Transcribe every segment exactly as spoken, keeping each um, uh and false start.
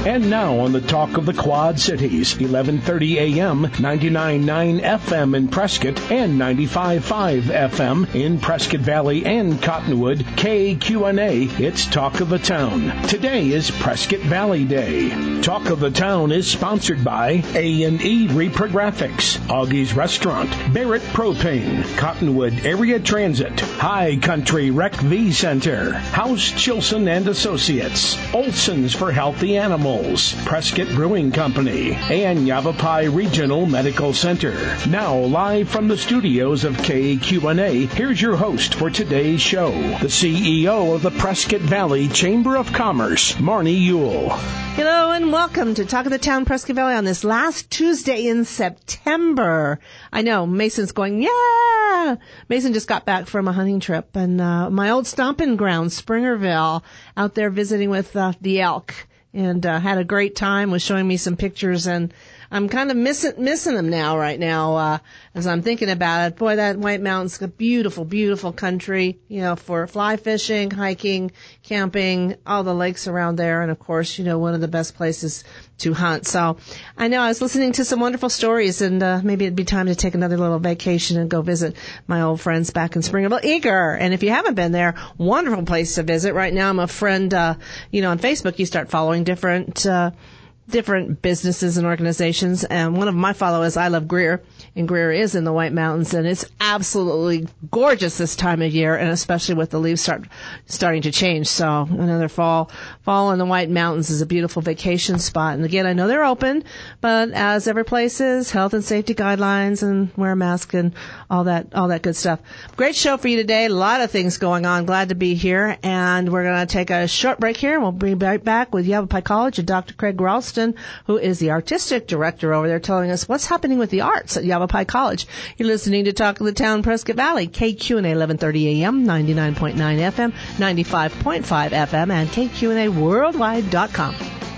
And now on the Talk of the Quad Cities, eleven thirty a.m., ninety-nine point nine F M in Prescott and ninety-five point five F M in Prescott Valley and Cottonwood, K Q N A, it's Talk of the Town. Today is Prescott Valley Day. Talk of the Town is sponsored by A and E Reprographics, Augie's Restaurant, Barrett Propane, Cottonwood Area Transit, High Country Rec V Center, House Chilson and Associates, Olson's for Healthy Animals, Prescott Brewing Company, and Yavapai Regional Medical Center. Now, live from the studios of K Q N A, here's your host for today's show, the C E O of the Prescott Valley Chamber of Commerce, Marnie Ewell. Hello and welcome to Talk of the Town, Prescott Valley, on this last Tuesday in September. I know, Mason's going, yeah! Mason just got back from a hunting trip, and uh, my old stomping ground, Springerville, out there visiting with uh, the elk, and uh, had a great time, was showing me some pictures, and I'm kind of missing missing them now, right now, uh, as I'm thinking about it. Boy, that White Mountains, a beautiful, beautiful country, you know, for fly fishing, hiking, camping, all the lakes around there, and of course, you know, one of the best places to hunt. So I know I was listening to some wonderful stories, and uh, maybe it'd be time to take another little vacation and go visit my old friends back in Springerville. Eager, and if you haven't been there, wonderful place to visit. Right now, I'm a friend, uh, you know, on Facebook, you start following different uh different businesses and organizations, and one of my followers, I Love Greer, and Greer is in the White Mountains, and it's absolutely gorgeous this time of year, and especially with the leaves start starting to change. So another fall fall in the White Mountains is a beautiful vacation spot. And again, I know they're open, but as every place is, health and safety guidelines and wear a mask and all that all that good stuff. Great show for you today. A lot of things going on. Glad to be here, and we're going to take a short break here, and we'll be right back with Yavapai College and Doctor Craig Ralston, who is the artistic director over there, telling us what's happening with the arts at Yavapai College. You're listening to Talk of the Town, Prescott Valley, K Q N A, eleven thirty a.m., ninety-nine point nine F M, ninety-five point five F M, and K Q N A worldwide dot com.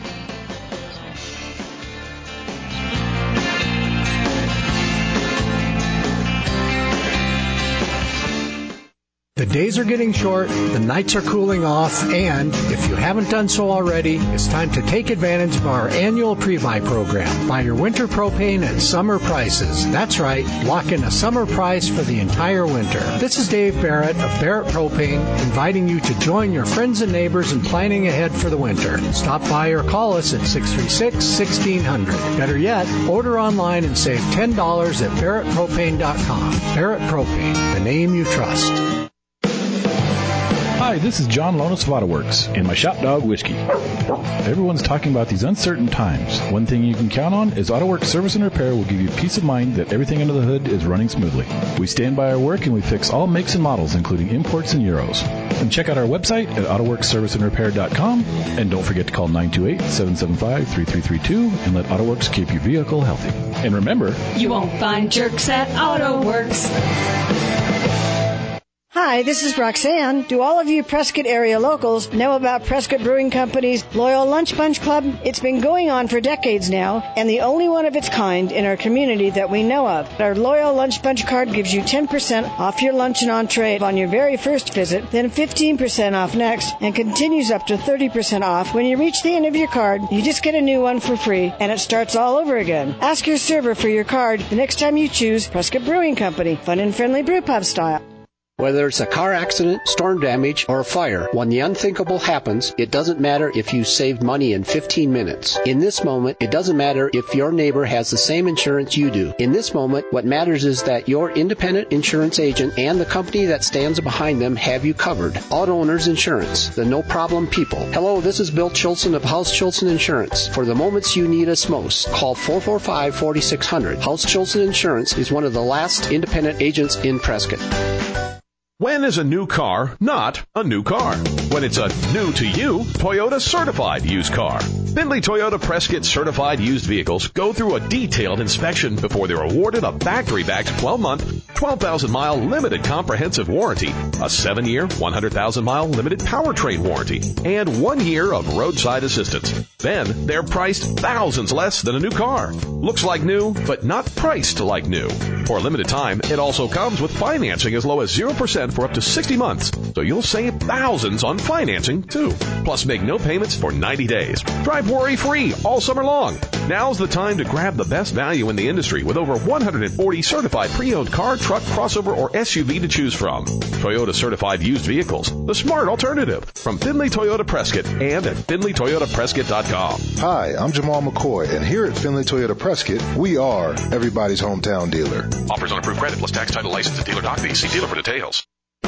The days are getting short, the nights are cooling off, and if you haven't done so already, it's time to take advantage of our annual pre-buy program. Buy your winter propane at summer prices. That's right, lock in a summer price for the entire winter. This is Dave Barrett of Barrett Propane, inviting you to join your friends and neighbors in planning ahead for the winter. Stop by or call us at six three six, one six zero zero. Better yet, order online and save ten dollars at barrett propane dot com. Barrett Propane, the name you trust. Hi, this is John Lonis of AutoWorks and my Shop Dog Whiskey. Everyone's talking about these uncertain times. One thing you can count on is AutoWorks Service and Repair will give you peace of mind that everything under the hood is running smoothly. We stand by our work and we fix all makes and models, including imports and Euros. And check out our website at auto works service and repair dot com. And don't forget to call nine two eight, seven seven five, three three three two and let AutoWorks keep your vehicle healthy. And remember, you won't find jerks at AutoWorks. Hi, this is Roxanne. Do all of you Prescott area locals know about Prescott Brewing Company's Loyal Lunch Bunch Club? It's been going on for decades now, and the only one of its kind in our community that we know of. Our Loyal Lunch Bunch card gives you ten percent off your lunch and entree on your very first visit, then fifteen percent off next, and continues up to thirty percent off. When you reach the end of your card, you just get a new one for free, and it starts all over again. Ask your server for your card the next time you choose Prescott Brewing Company, fun and friendly brew pub style. Whether it's a car accident, storm damage, or a fire, when the unthinkable happens, it doesn't matter if you saved money in fifteen minutes. In this moment, it doesn't matter if your neighbor has the same insurance you do. In this moment, what matters is that your independent insurance agent and the company that stands behind them have you covered. Auto Owners Insurance, the no-problem people. Hello, this is Bill Chilson of House Chilson Insurance. For the moments you need us most, call four four five, four six zero zero. House Chilson Insurance is one of the last independent agents in Prescott. When is a new car not a new car? When it's a new-to-you Toyota certified used car. Findlay Toyota Prescott certified used vehicles go through a detailed inspection before they're awarded a factory-backed twelve-month, twelve thousand mile limited comprehensive warranty, a seven-year, one hundred thousand mile limited powertrain warranty, and one year of roadside assistance. Then they're priced thousands less than a new car. Looks like new, but not priced like new. For a limited time, it also comes with financing as low as zero percent percent for up to sixty months, so you'll save thousands on financing, too. Plus, make no payments for ninety days. Drive worry-free all summer long. Now's the time to grab the best value in the industry with over one hundred forty certified pre-owned car, truck, crossover, or S U V to choose from. Toyota certified used vehicles, the smart alternative. From Finley Toyota Prescott and at finley toyota prescott dot com. Hi, I'm Jamal McCoy, and here at Finley Toyota Prescott, we are everybody's hometown dealer. Offers on approved credit plus tax, title, license, and dealer doc fees. See dealer for details.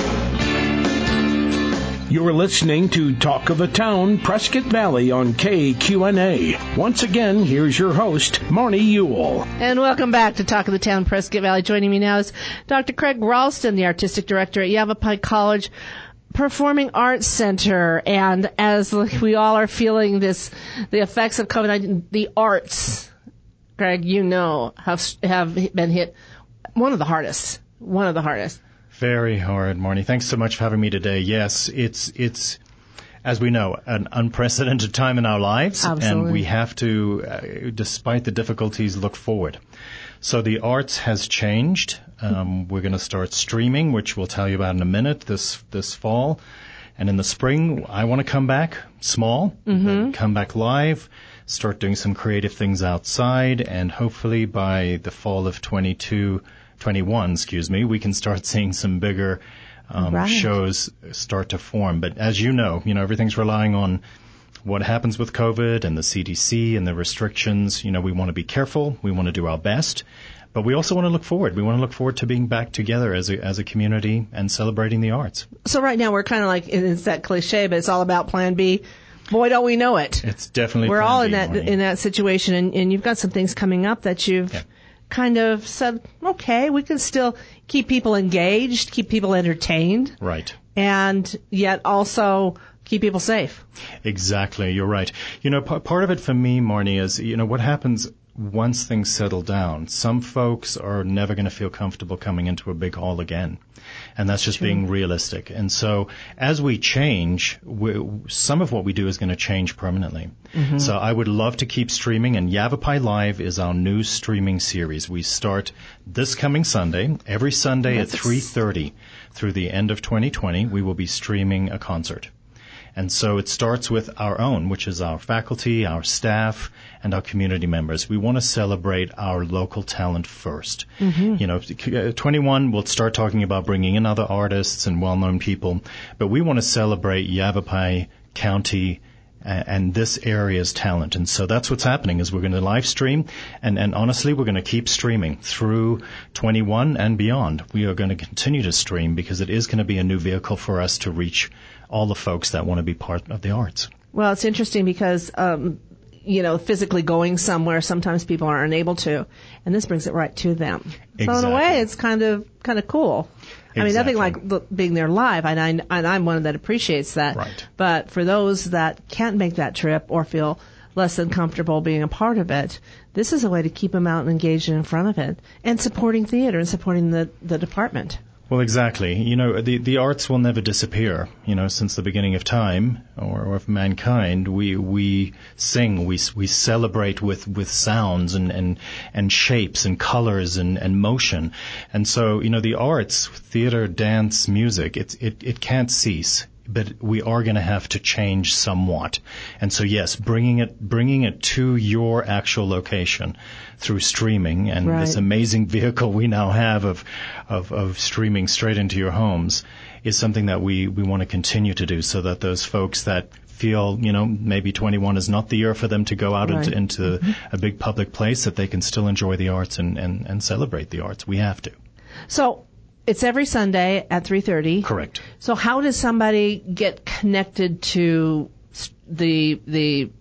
You're listening to Talk of the Town, Prescott Valley on K Q N A. Once again, here's your host, Marnie Ewell. And welcome back to Talk of the Town, Prescott Valley. Joining me now is Doctor Craig Ralston, the Artistic Director at Yavapai College Performing Arts Center. And as we all are feeling this, the effects of COVID nineteen, the arts, Craig, you know, have have been hit one of the hardest, one of the hardest. Very hard, Marnie. Thanks so much for having me today. Yes, it's, it's, as we know, an unprecedented time in our lives. Absolutely. And we have to, uh, despite the difficulties, look forward. So the arts has changed. Um, we're going to start streaming, which we'll tell you about in a minute, this, this fall. And in the spring, I want to come back small, mm-hmm. come back live, start doing some creative things outside, and hopefully by the fall of twenty-two, twenty-one, excuse me, we can start seeing some bigger um, right. shows start to form. But as you know, you know, everything's relying on what happens with COVID and the C D C and the restrictions. You know, we want to be careful. We want to do our best. But we also want to look forward. We want to look forward to being back together as a, as a community and celebrating the arts. So right now we're kind of like, it's that cliche, but it's all about Plan B. Boy, don't we know it. It's definitely We're Plan all B, in that Marnie. in that situation, and, and you've got some things coming up that you've Yeah. kind of said, okay, we can still keep people engaged, keep people entertained, Right. and yet also keep people safe. Exactly. You're right. You know, p- part of it for me, Marnie, is, you know, what happens once things settle down. Some folks are never going to feel comfortable coming into a big hall again. And that's just True. being realistic. And so as we change, we, some of what we do is going to change permanently. Mm-hmm. So I would love to keep streaming, and Yavapai Live is our new streaming series. We start this coming Sunday, every Sunday That's at three thirty through the end of twenty twenty. We will be streaming a concert. And so it starts with our own, which is our faculty, our staff, and our community members. We want to celebrate our local talent first. Mm-hmm. You know, twenty-one, we'll start talking about bringing in other artists and well-known people, but we want to celebrate Yavapai County and this area's talent. And so that's what's happening, is we're going to live stream, and, and honestly, we're going to keep streaming through twenty-one and beyond. We are going to continue to stream because it is going to be a new vehicle for us to reach all the folks that want to be part of the arts. Well, it's interesting because, um, you know, physically going somewhere, sometimes people aren't able to, and this brings it right to them. Exactly. So in a way, it's kind of kind of cool. I mean, nothing like look, being there live, and, I, and I'm one that appreciates that. Right. But for those that can't make that trip or feel less than comfortable being a part of it, this is a way to keep them out and engaged and in front of it, and supporting theater and supporting the, the department. Well, exactly. You know, the the arts will never disappear. You know, since the beginning of time or, or of mankind, we we sing, we we celebrate with, with sounds and, and and shapes and colors and, and motion. And so, you know, the arts, theater, dance, music, it's it it can't cease. But we are going to have to change somewhat. And so, yes, bringing it bringing it to your actual location through streaming and right. this amazing vehicle we now have of, of of streaming straight into your homes is something that we, we want to continue to do, so that those folks that feel, you know, maybe twenty-one is not the year for them to go out right. into, into mm-hmm. a big public place, that they can still enjoy the arts and, and, and celebrate the arts. We have to. So it's every Sunday at three thirty. Correct. So how does somebody get connected to the the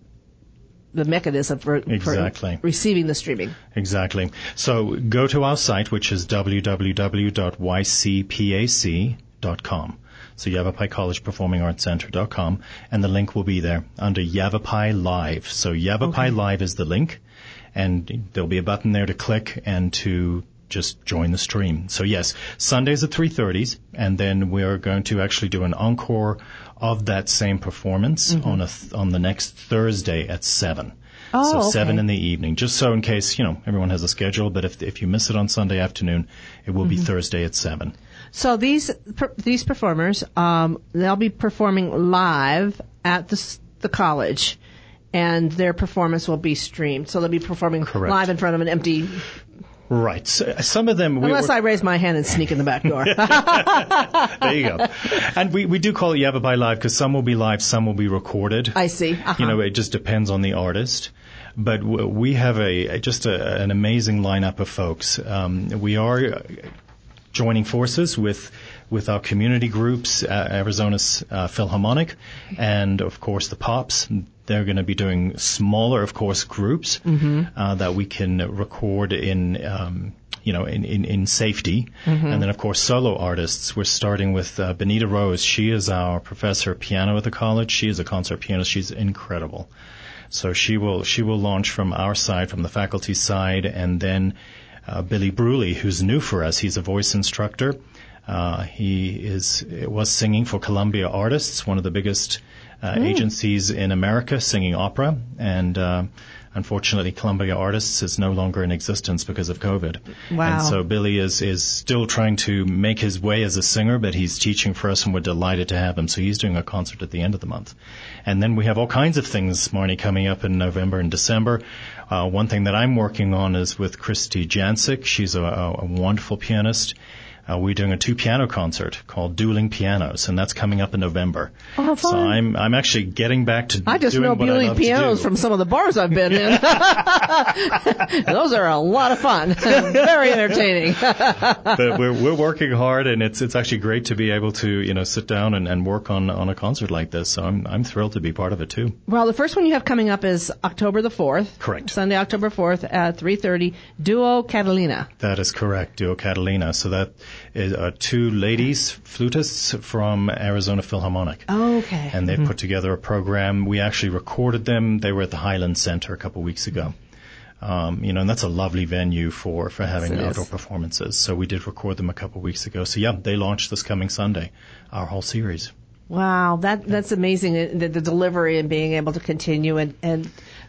the mechanism for, exactly. for receiving the streaming? Exactly. So go to our site, which is w w w dot y c p a c dot com. So Yavapai College Performing Arts Center dot com, and the link will be there under Yavapai Live. So Yavapai okay. Live is the link, and there'll be a button there to click and to just join the stream. So yes, Sundays at three thirty, and then we're going to actually do an encore of that same performance mm-hmm. on a th- on the next Thursday at seven. Oh, so okay. seven in the evening, just so in case, you know, everyone has a schedule, but if if you miss it on Sunday afternoon, it will Mm-hmm. be Thursday at seven. So these per, these performers, um, they'll be performing live at the s- the college, and their performance will be streamed. So they'll be performing Correct. live in front of an empty. Right. So some of them... Unless we, I raise my hand and sneak in the back door. There you go. And we, we do call it Yavapai Live because some will be live, some will be recorded. I see. Uh-huh. You know, it just depends on the artist. But w- we have a just a, an amazing lineup of folks. Um, we are joining forces with with our community groups, uh, Arizona's uh, Philharmonic, and of course the Pops. They're going to be doing smaller, of course, groups Mm-hmm. uh, that we can record in, um, you know, in, in, in safety. Mm-hmm. And then, of course, solo artists. We're starting with uh, Benita Rose. She is our professor of piano at the college. She is a concert pianist. She's incredible. So she will she will launch from our side, from the faculty side, and then uh, Billy Bruley, who's new for us. He's a voice instructor. Uh, he is was singing for Columbia Artists, one of the biggest uh, Mm. agencies in America, singing opera, and uh, unfortunately, Columbia Artists is no longer in existence because of COVID. Wow. And so Billy is is still trying to make his way as a singer, but he's teaching for us, and we're delighted to have him. So he's doing a concert at the end of the month. And then we have all kinds of things, Marnie, coming up in November and December. Uh, one thing that I'm working on is with Christy Jancic. She's a, a, a wonderful pianist. Uh, we're doing a two-piano concert called Dueling Pianos, and that's coming up in November. Oh, how fun. So I'm I'm actually getting back to I just doing know what I dueling love to pianos do. from some of the bars I've been in. Those are a lot of fun. Very entertaining. But we're we're working hard, and it's it's actually great to be able to you know sit down and, and work on, on a concert like this. So I'm I'm thrilled to be part of it too. Well, the first one you have coming up is October the fourth. Correct. Sunday, October fourth at three thirty. Duo Catalina. That is correct, Duo Catalina. So that is uh, two ladies flutists from Arizona Philharmonic. Oh, okay. And they put together a program. We actually recorded them. They were at the Highland Center a couple weeks ago. Um, you know, and that's a lovely venue for, for having Yes, it outdoor is. performances. So we did record them a couple weeks ago. So yeah, they launched this coming Sunday, our whole series. Wow, that that's amazing. uh, The, the delivery and being able to continue, and and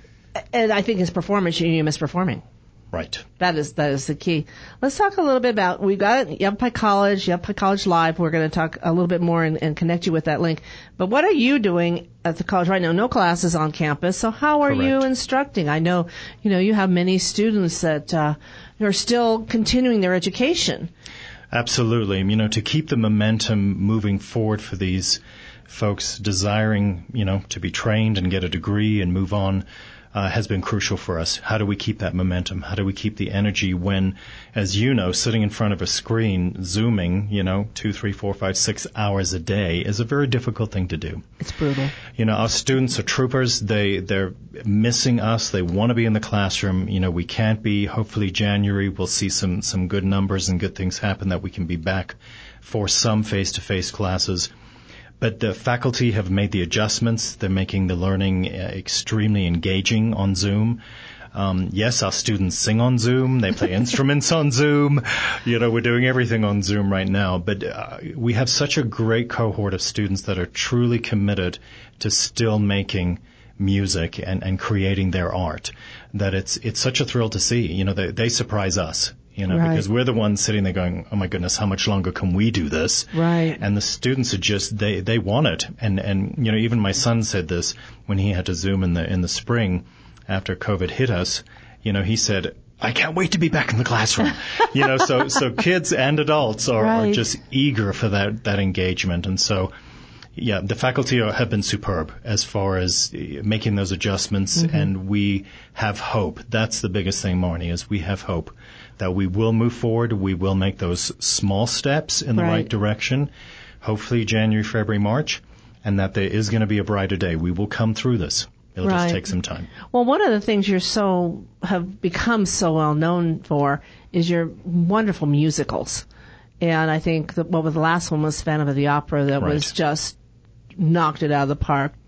and I think his performance, you miss performing. Right. That is that is the key. Let's talk a little bit about, we got Yavapai College, Yavapai College Live. We're going to talk a little bit more and, and connect you with that link. But what are you doing at the college right now? No classes on campus. So how are you Correct. instructing? I know, you know, you have many students that uh, are still continuing their education. Absolutely. You know, to keep the momentum moving forward for these folks desiring, you know, to be trained and get a degree and move on uh, has been crucial for us. How do we keep that momentum? How do we keep the energy when, as you know, sitting in front of a screen, Zooming, you know, two, three, four, five, six hours a day is a very difficult thing to do. It's brutal. You know, our students are troopers. They, they're missing us. They want to be in the classroom. You know, we can't be. Hopefully January we'll see some, some good numbers and good things happen that we can be back for some face-to-face classes. But the faculty have made the adjustments. They're making the learning uh, extremely engaging on Zoom. Um, yes, our students sing on Zoom. They play instruments on Zoom. You know, we're doing everything on Zoom right now. But uh, we have such a great cohort of students that are truly committed to still making music and, and creating their art that it's it's such a thrill to see. You know, they, they surprise us. You know, Right. because we're the ones sitting there going, oh my goodness, how much longer can we do this? Right. And the students are just, they, they want it. And, and, you know, even my son said this when he had to Zoom in the, in the spring after COVID hit us. You know, he said, I can't wait to be back in the classroom. You know, so, so kids and adults are, Right. are just eager for that, that engagement. And so, yeah, the faculty are, have been superb as far as uh, making those adjustments, Mm-hmm. and we have hope. That's the biggest thing, Marnie, is we have hope that we will move forward. We will make those small steps in the Right. right direction, hopefully January, February, March, and that there is going to be a brighter day. We will come through this. It'll Right. just take some time. Well, one of the things you're so, have become so well known for is your wonderful musicals. And I think that what was the last one was Phantom of the Opera that was Right. just knocked it out of the park.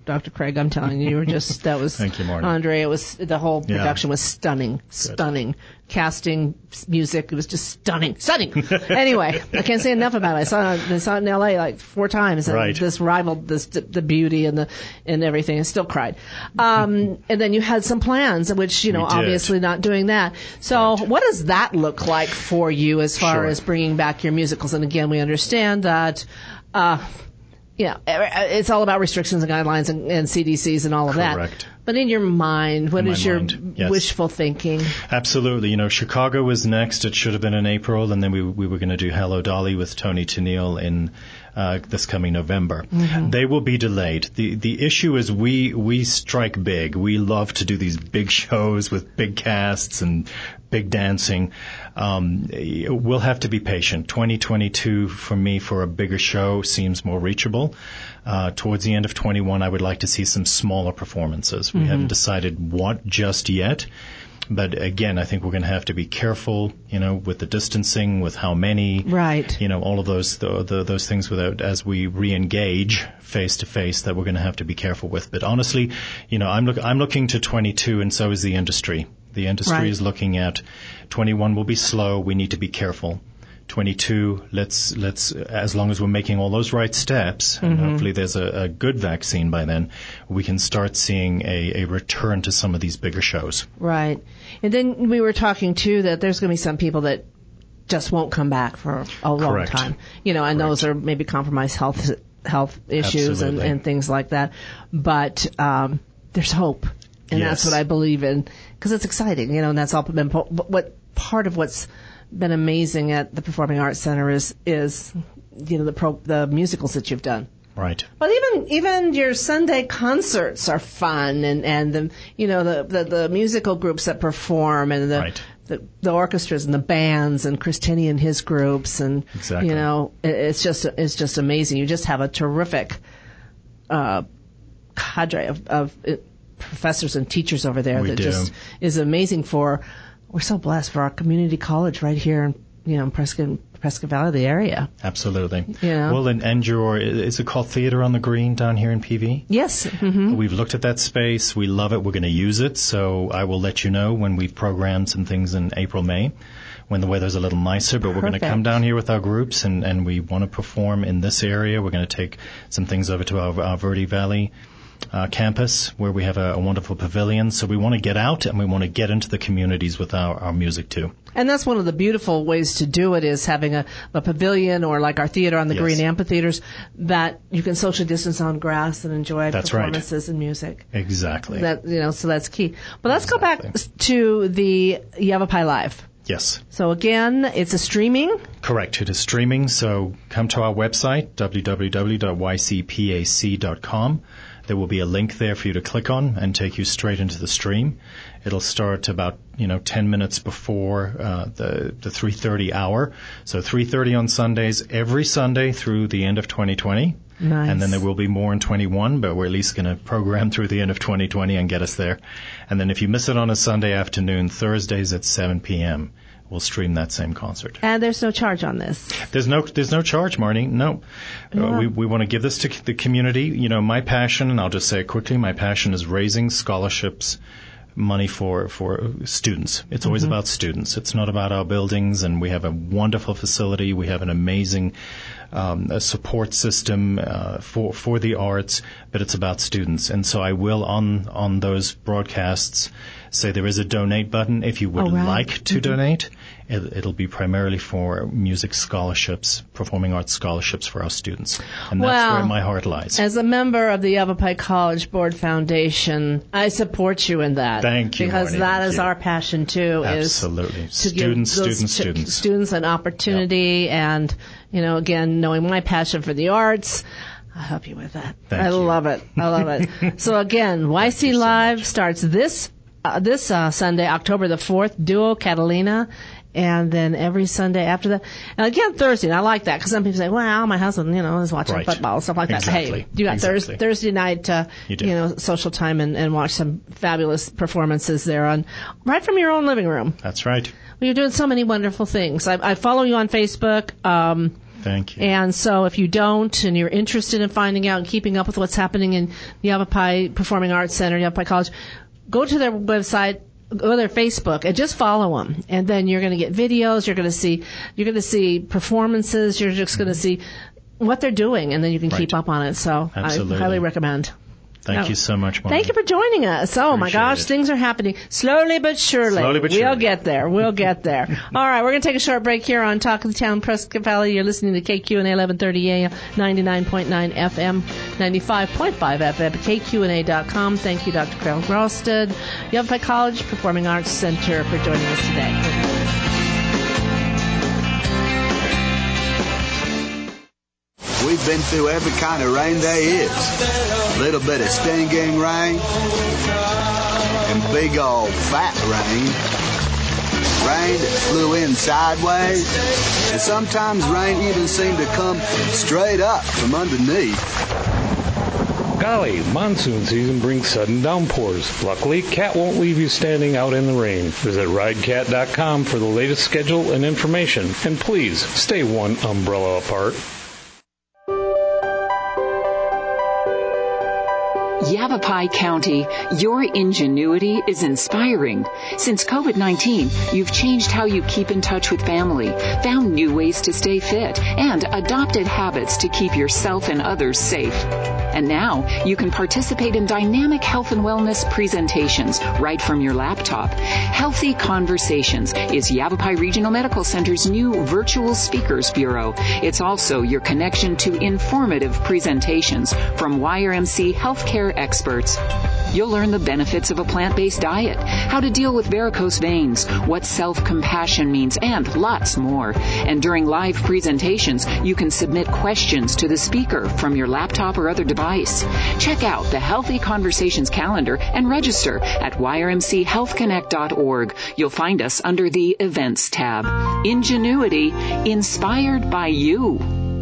Doctor Craig. I'm telling you, you were just, that was, Thank you, Marty. Andre, it was, the whole production Yeah. was stunning, stunning. Casting, music, it was just stunning, stunning. Anyway, I can't say enough about it. I saw, I saw it in L A like four times, and Right. this rivaled this, the beauty and the, and everything, and still cried. Um, and then you had some plans, which, you know, We did. obviously not doing that. So what does that look like for you as far Sure. as bringing back your musicals? And again, we understand that, uh, you know, it's all about restrictions and guidelines and, and C D Cs and all of that. Correct. But in your mind, what In is my your mind, yes. wishful thinking? Absolutely. You know, Chicago was next. It should have been in April, and then we we were going to do Hello Dolly with Tony Tennille in uh, this coming November. Mm-hmm. They will be delayed. The the issue is we we strike big. We love to do these big shows with big casts and big dancing. Um, we'll have to be patient. twenty twenty-two for me for a bigger show seems more reachable. Uh, towards the end of twenty-one, I would like to see some smaller performances. We Mm-hmm. haven't decided what just yet. But again, I think we're going to have to be careful, you know, with the distancing, with how many, Right. you know, all of those the, the, those things without as we re-engage face to face that we're going to have to be careful with. But honestly, you know, I'm look I'm looking to twenty-two, and so is the industry. The industry Right. is looking at twenty-one will be slow. We need to be careful. twenty-two, let's let's as long as we're making all those right steps, and Mm-hmm. hopefully there's a, a good vaccine by then, we can start seeing a, a return to some of these bigger shows. Right. And then we were talking, too, that there's going to be some people that just won't come back for a long Correct. time. You know, and Correct. those are maybe compromised health health issues and, Absolutely. and things like that. But um, there's hope. And that's Yes. what I believe in, because it's exciting, you know, and that's all been po- what part of what's been amazing at the Performing Arts Center is, is you know, the pro, the musicals that you've done. Right. But even even your Sunday concerts are fun, and and the you know the the, the musical groups that perform, and the, Right. the the orchestras and the bands, and Chris Tinney and his groups, and Exactly. you know it, it's just it's just amazing. You just have a terrific uh, cadre of, of uh, professors and teachers over there We that do. just is amazing. For we're so blessed for our community college right here, in, you know, in Prescott Prescott Valley, the area. Absolutely. Yeah. Well, and, and your, is it called Theater on the Green down here in P V? Yes. Mm-hmm. We've looked at that space. We love it. We're going to use it. So I will let you know when we've programmed some things in April, May, when the weather's a little nicer. But we're going to Perfect. come down here with our groups, and, and we want to perform in this area. We're going to take some things over to our, our Verde Valley uh, campus, where we have a, a wonderful pavilion. So we want to get out, and we want to get into the communities with our, our music, too. And that's one of the beautiful ways to do it, is having a, a pavilion, or like our theater on the Yes. green amphitheaters, that you can social distance on grass and enjoy That's right. performances and music. Exactly. That you know, so that's key. But let's go back Exactly. to the Yavapai Live. Yes. So again, it's a streaming. Correct. It is streaming, so come to our website, w w w dot y c pac dot com. There will be a link there for you to click on and take you straight into the stream. It'll start about, you know, ten minutes before uh, the the three thirty hour. So three thirty on Sundays, every Sunday through the end of twenty twenty. Nice. And then there will be more in twenty-one, but we're at least going to program through the end of twenty twenty and get us there. And then if you miss it on a Sunday afternoon, Thursdays at seven p.m., we'll stream that same concert. And there's no charge on this. There's no there's no charge, Marnie. No. Yeah. Uh, we we want to give this to the community. You know, my passion, and I'll just say it quickly, my passion is raising scholarships money for, for students. It's always Mm-hmm. about students. It's not about our buildings, and we have a wonderful facility. We have an amazing um, a support system uh, for for the arts, but it's about students. And so I will, on on those broadcasts, say there is a donate button. If you would Oh, right. like to donate, it, it'll be primarily for music scholarships, performing arts scholarships for our students. And that's Well, where my heart lies. As a member of the Yavapai College Board Foundation, I support you in that. Thank you, Because Marnie. that Thank is you. our passion, too. Absolutely. Is to give Students, those students, ch- students. students an opportunity, and, you know, again, knowing my passion for the arts, I'll help you with that. Thank I you. love it. I love it. So again, Y C you so Live much. starts this uh, this uh, Sunday, October the fourth, Duo Catalina, and then every Sunday after that. And again, Thursday, and I like that, because some people say, well, my husband, you know, is watching Right. football, stuff like that. Exactly. Hey, you got Exactly. Thurs- Thursday night, uh, You do. know, social time, and, and watch some fabulous performances there on right from your own living room. That's right. Well, you're doing so many wonderful things. I, I follow you on Facebook. Um, Thank you. And so if you don't and you're interested in finding out and keeping up with what's happening in Yavapai Performing Arts Center, Yavapai College, go to their website, go to their Facebook, and just follow them. And then you're going to get videos, you're going to see, you're going to see performances, you're just going to see what they're doing, and then you can right. keep up on it. So Absolutely. I highly recommend. Thank no. you so much, Marty. Thank you for joining us. Oh, my gosh, it. things are happening slowly but surely. Slowly but we'll surely. get there. We'll get there. All right, we're going to take a short break here on Talk of the Town, Prescott Valley. You're listening to K Q N A eleven thirty A M, ninety-nine point nine F M, ninety-five point five F M, K Q N A dot com. Thank you, Doctor Carol Grosted, Yavapai College Performing Arts Center, for joining us today. We've been through every kind of rain there is. A little bit of stinging rain, and big old fat rain. Rain that flew in sideways, and sometimes rain even seemed to come straight up from underneath. Golly, monsoon season brings sudden downpours. Luckily, Cat won't leave you standing out in the rain. Visit ride cat dot com for the latest schedule and information. And please, stay one umbrella apart. Yavapai County, your ingenuity is inspiring. Since covid nineteen, you've changed how you keep in touch with family, found new ways to stay fit, and adopted habits to keep yourself and others safe. And now, you can participate in dynamic health and wellness presentations right from your laptop. Healthy Conversations is Yavapai Regional Medical Center's new virtual speakers bureau. It's also your connection to informative presentations from Y R M C healthcare experts. You'll learn the benefits of a plant-based diet, how to deal with varicose veins, what self-compassion means, and lots more. And during live presentations, you can submit questions to the speaker from your laptop or other device. Check out the Healthy Conversations calendar and register at Y R M C health connect dot org. You'll find us under the Events tab. Ingenuity, inspired by you.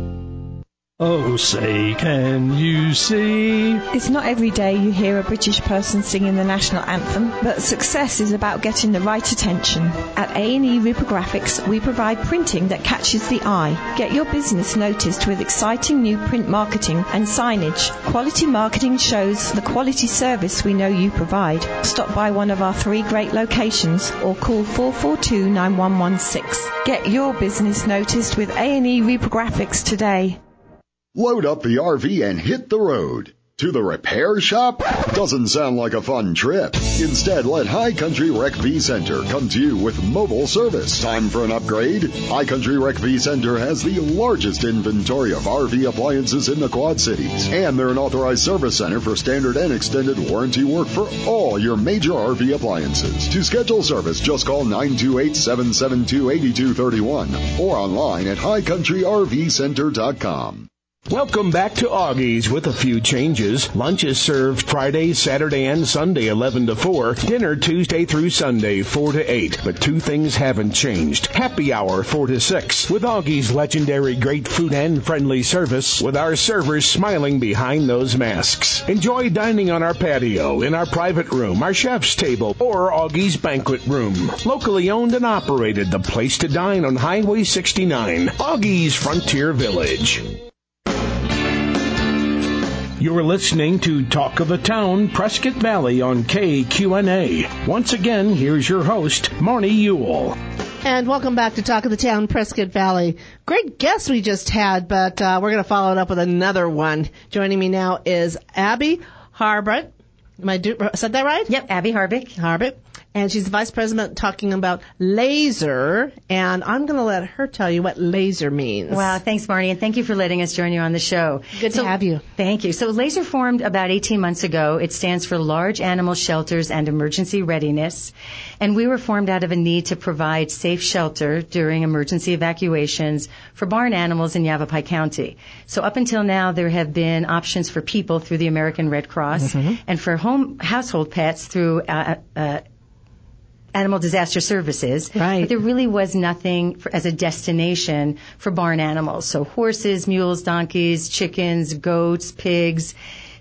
Oh, say, can you see? It's not every day you hear a British person singing the national anthem, but success is about getting the right attention. At A and E Reprographics, we provide printing that catches the eye. Get your business noticed with exciting new print marketing and signage. Quality marketing shows the quality service we know you provide. Stop by one of our three great locations or call four four two, nine one one six. Get your business noticed with A and E Reprographics today. Load up the R V and hit the road. To the repair shop? Doesn't sound like a fun trip. Instead, let High Country Rec V Center come to you with mobile service. Time for an upgrade? High Country Rec V Center has the largest inventory of R V appliances in the Quad Cities. And they're an authorized service center for standard and extended warranty work for all your major R V appliances. To schedule service, just call nine two eight, seven seven two, eight two three one or online at high country r v center dot com. Welcome back to Augie's with a few changes. Lunch is served Friday, Saturday, and Sunday, eleven to four. Dinner Tuesday through Sunday, four to eight. But two things haven't changed. Happy hour, four to six. With Augie's legendary great food and friendly service, with our servers smiling behind those masks. Enjoy dining on our patio, in our private room, our chef's table, or Augie's banquet room. Locally owned and operated, the place to dine on Highway sixty-nine. Augie's Frontier Village. You're listening to Talk of the Town, Prescott Valley on K Q N A. Once again, here's your host, Marnie Ewell. And welcome back to Talk of the Town, Prescott Valley. Great guest we just had, but uh, we're going to follow it up with another one. Joining me now is Abby Harbick. Am I do, said that right? Yep, Abby Harbick. Harbick. And she's the vice president talking about laser, and I'm going to let her tell you what laser means. Wow, thanks, Marnie, and thank you for letting us join you on the show. Good so, to have you. Thank you. So laser formed about eighteen months ago. It stands for Large Animal Shelters and Emergency Readiness, and we were formed out of a need to provide safe shelter during emergency evacuations for barn animals in Yavapai County. So up until now, there have been options for people through the American Red Cross, mm-hmm. and for home household pets through uh, uh, Animal Disaster Services. Right. But there really was nothing for, as a destination for barn animals. So horses, mules, donkeys, chickens, goats, pigs.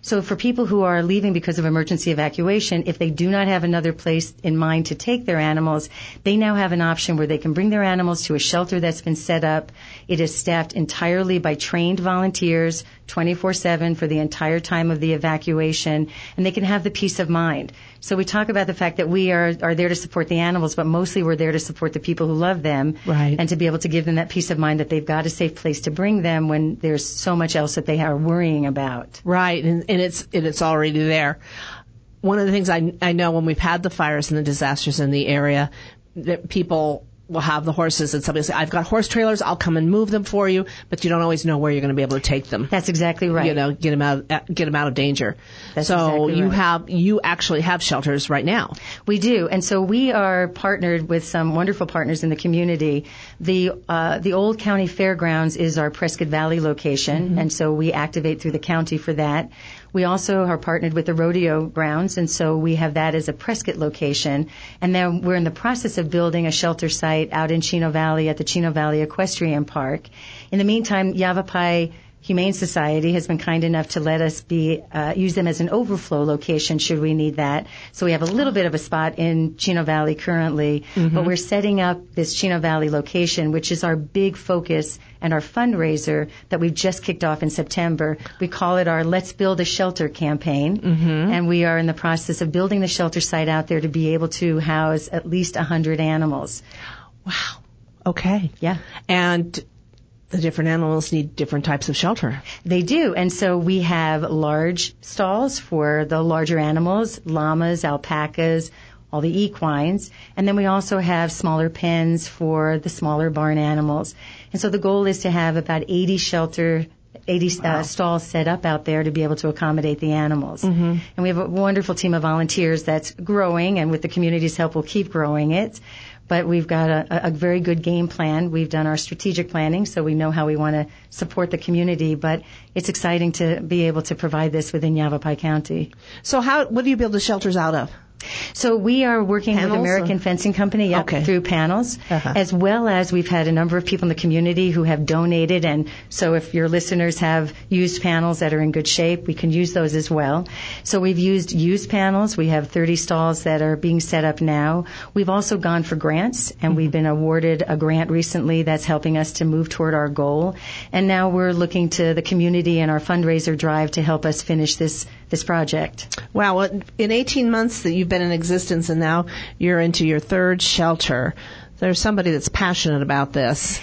So for people who are leaving because of emergency evacuation, if they do not have another place in mind to take their animals, they now have an option where they can bring their animals to a shelter that's been set up. It is staffed entirely by trained volunteers, twenty-four seven for the entire time of the evacuation, and they can have the peace of mind. So we talk about the fact that we are, are there to support the animals, but mostly we're there to support the people who love them, right, and to be able to give them that peace of mind that they've got a safe place to bring them when there's so much else that they are worrying about. Right, and, and it's and it's already there. One of the things I, I know when we've had the fires and the disasters in the area, that people will have the horses and somebody will say, I've got horse trailers, I'll come and move them for you, but you don't always know where you're going to be able to take them. That's exactly right. You know, get them out, get them out of danger. That's so exactly you right. have, you actually have shelters right now. We do, and so we are partnered with some wonderful partners in the community. The uh, the Old County Fairgrounds is our Prescott Valley location, mm-hmm. and so we activate through the county for that. We also are partnered with the rodeo grounds, and so we have that as a Prescott location. And then we're in the process of building a shelter site out in Chino Valley at the Chino Valley Equestrian Park. In the meantime, Yavapai Humane Society has been kind enough to let us be uh, use them as an overflow location should we need that. So we have a little bit of a spot in Chino Valley currently, mm-hmm. but we're setting up this Chino Valley location, which is our big focus and our fundraiser that we've just kicked off in September. We call it our Let's Build a Shelter campaign, mm-hmm. and we are in the process of building the shelter site out there to be able to house at least one hundred animals. Wow. Okay. Yeah. And the different animals need different types of shelter. They do. And so we have large stalls for the larger animals, llamas, alpacas, all the equines. And then we also have smaller pens for the smaller barn animals. And so the goal is to have about eighty shelter eighty wow. uh, stalls set up out there to be able to accommodate the animals. Mm-hmm. And we have a wonderful team of volunteers that's growing, and with the community's help, we'll keep growing it. But we've got a, a very good game plan. We've done our strategic planning, so we know how we want to support the community. But it's exciting to be able to provide this within Yavapai County. So how, what do you build the shelters out of? So we are working panels with American or? Fencing Company yep, okay. through panels, uh-huh. as well as we've had a number of people in the community who have donated. And so if your listeners have used panels that are in good shape, we can use those as well. So we've used used panels. We have thirty stalls that are being set up now. We've also gone for grants, and mm-hmm. we've been awarded a grant recently that's helping us to move toward our goal. And now we're looking to the community and our fundraiser drive to help us finish this this project. Wow. Well, in eighteen months that you've been in existence, and now you're into your third shelter, there's somebody that's passionate about this.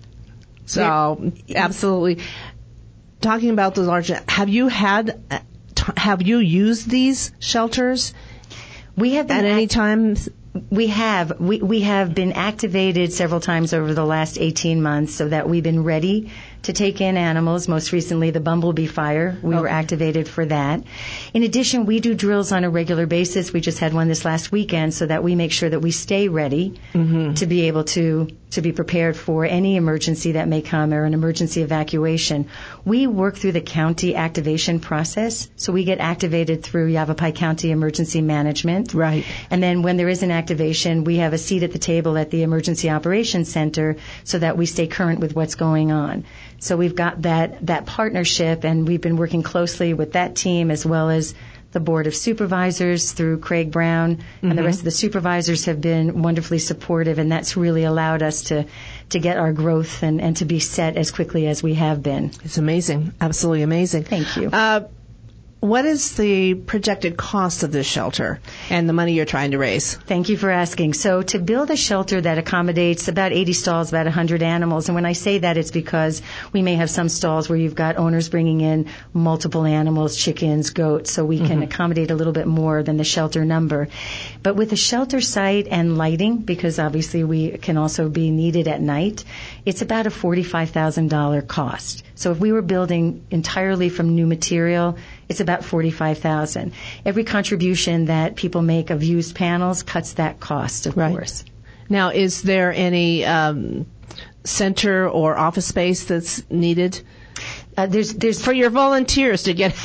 So, absolutely. Talking about the large, have you had, have you used these shelters? We have been at any time. We have. We, we have been activated several times over the last eighteen months so that we've been ready to take in animals. Most recently, the Bumblebee Fire. We okay. were activated for that. In addition, we do drills on a regular basis. We just had one this last weekend so that we make sure that we stay ready mm-hmm. to be able to to be prepared for any emergency that may come or an emergency evacuation. We work through the county activation process, so we get activated through Yavapai County Emergency Management. Right. And then when there is an activation, we have a seat at the table at the Emergency Operations Center so that we stay current with what's going on. So we've got that, that partnership, and we've been working closely with that team as well as the Board of Supervisors through Craig Brown, mm-hmm. and the rest of the supervisors have been wonderfully supportive, and that's really allowed us to, to get our growth and, and to be set as quickly as we have been. It's amazing. Absolutely amazing. Thank you. Uh, What is the projected cost of this shelter and the money you're trying to raise? Thank you for asking. So to build a shelter that accommodates about eighty stalls, about one hundred animals, and when I say that, it's because we may have some stalls where you've got owners bringing in multiple animals, chickens, goats, so we can mm-hmm. accommodate a little bit more than the shelter number. But with a shelter site and lighting, because obviously we can also be needed at night, it's about a forty-five thousand dollars cost. So if we were building entirely from new material, it's about forty-five thousand dollars. Every contribution that people make of used panels cuts that cost, of right. course. Now, is there any um, center or office space that's needed? Uh, there's, there's for your volunteers to get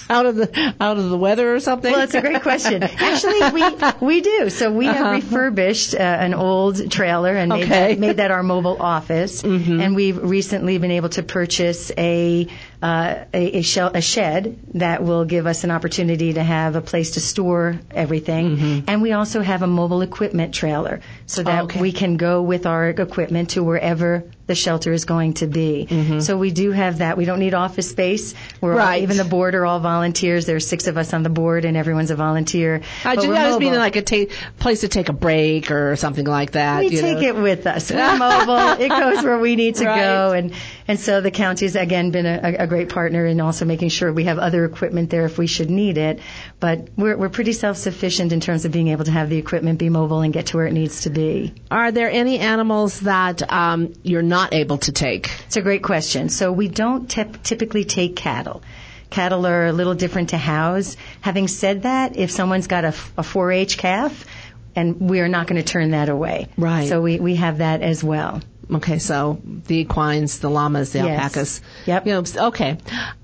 out of the out of the weather or something? Well, that's a great question. Actually, we we do. So we have uh-huh. refurbished uh, an old trailer and made, okay. that, made that our mobile office. Mm-hmm. And we've recently been able to purchase a uh, a, a, shell, a shed that will give us an opportunity to have a place to store everything. Mm-hmm. And we also have a mobile equipment trailer so that okay. we can go with our equipment to wherever the shelter is going to be. Mm-hmm. So we do have that. We don't need office space. We're right. all, even the board are all volunteers. There's six of us on the board, and everyone's a volunteer. I just was meaning like a ta- place to take a break or something like that. We you take know. it with us. We're mobile. It goes where we need to right. go, and and so the county's again been a, a great partner in also making sure we have other equipment there if we should need it. But we're we're pretty self-sufficient in terms of being able to have the equipment be mobile and get to where it needs to be. Are there any animals that um, you're not able to take? It's a great question. So we don't tip- typically take cattle. Cattle are a little different to house. Having said that, if someone's got a, a four H calf, and we are not going to turn that away. Right. So we, we have that as well. Okay, so the equines, the llamas, the yes. alpacas. Yep. You know, okay.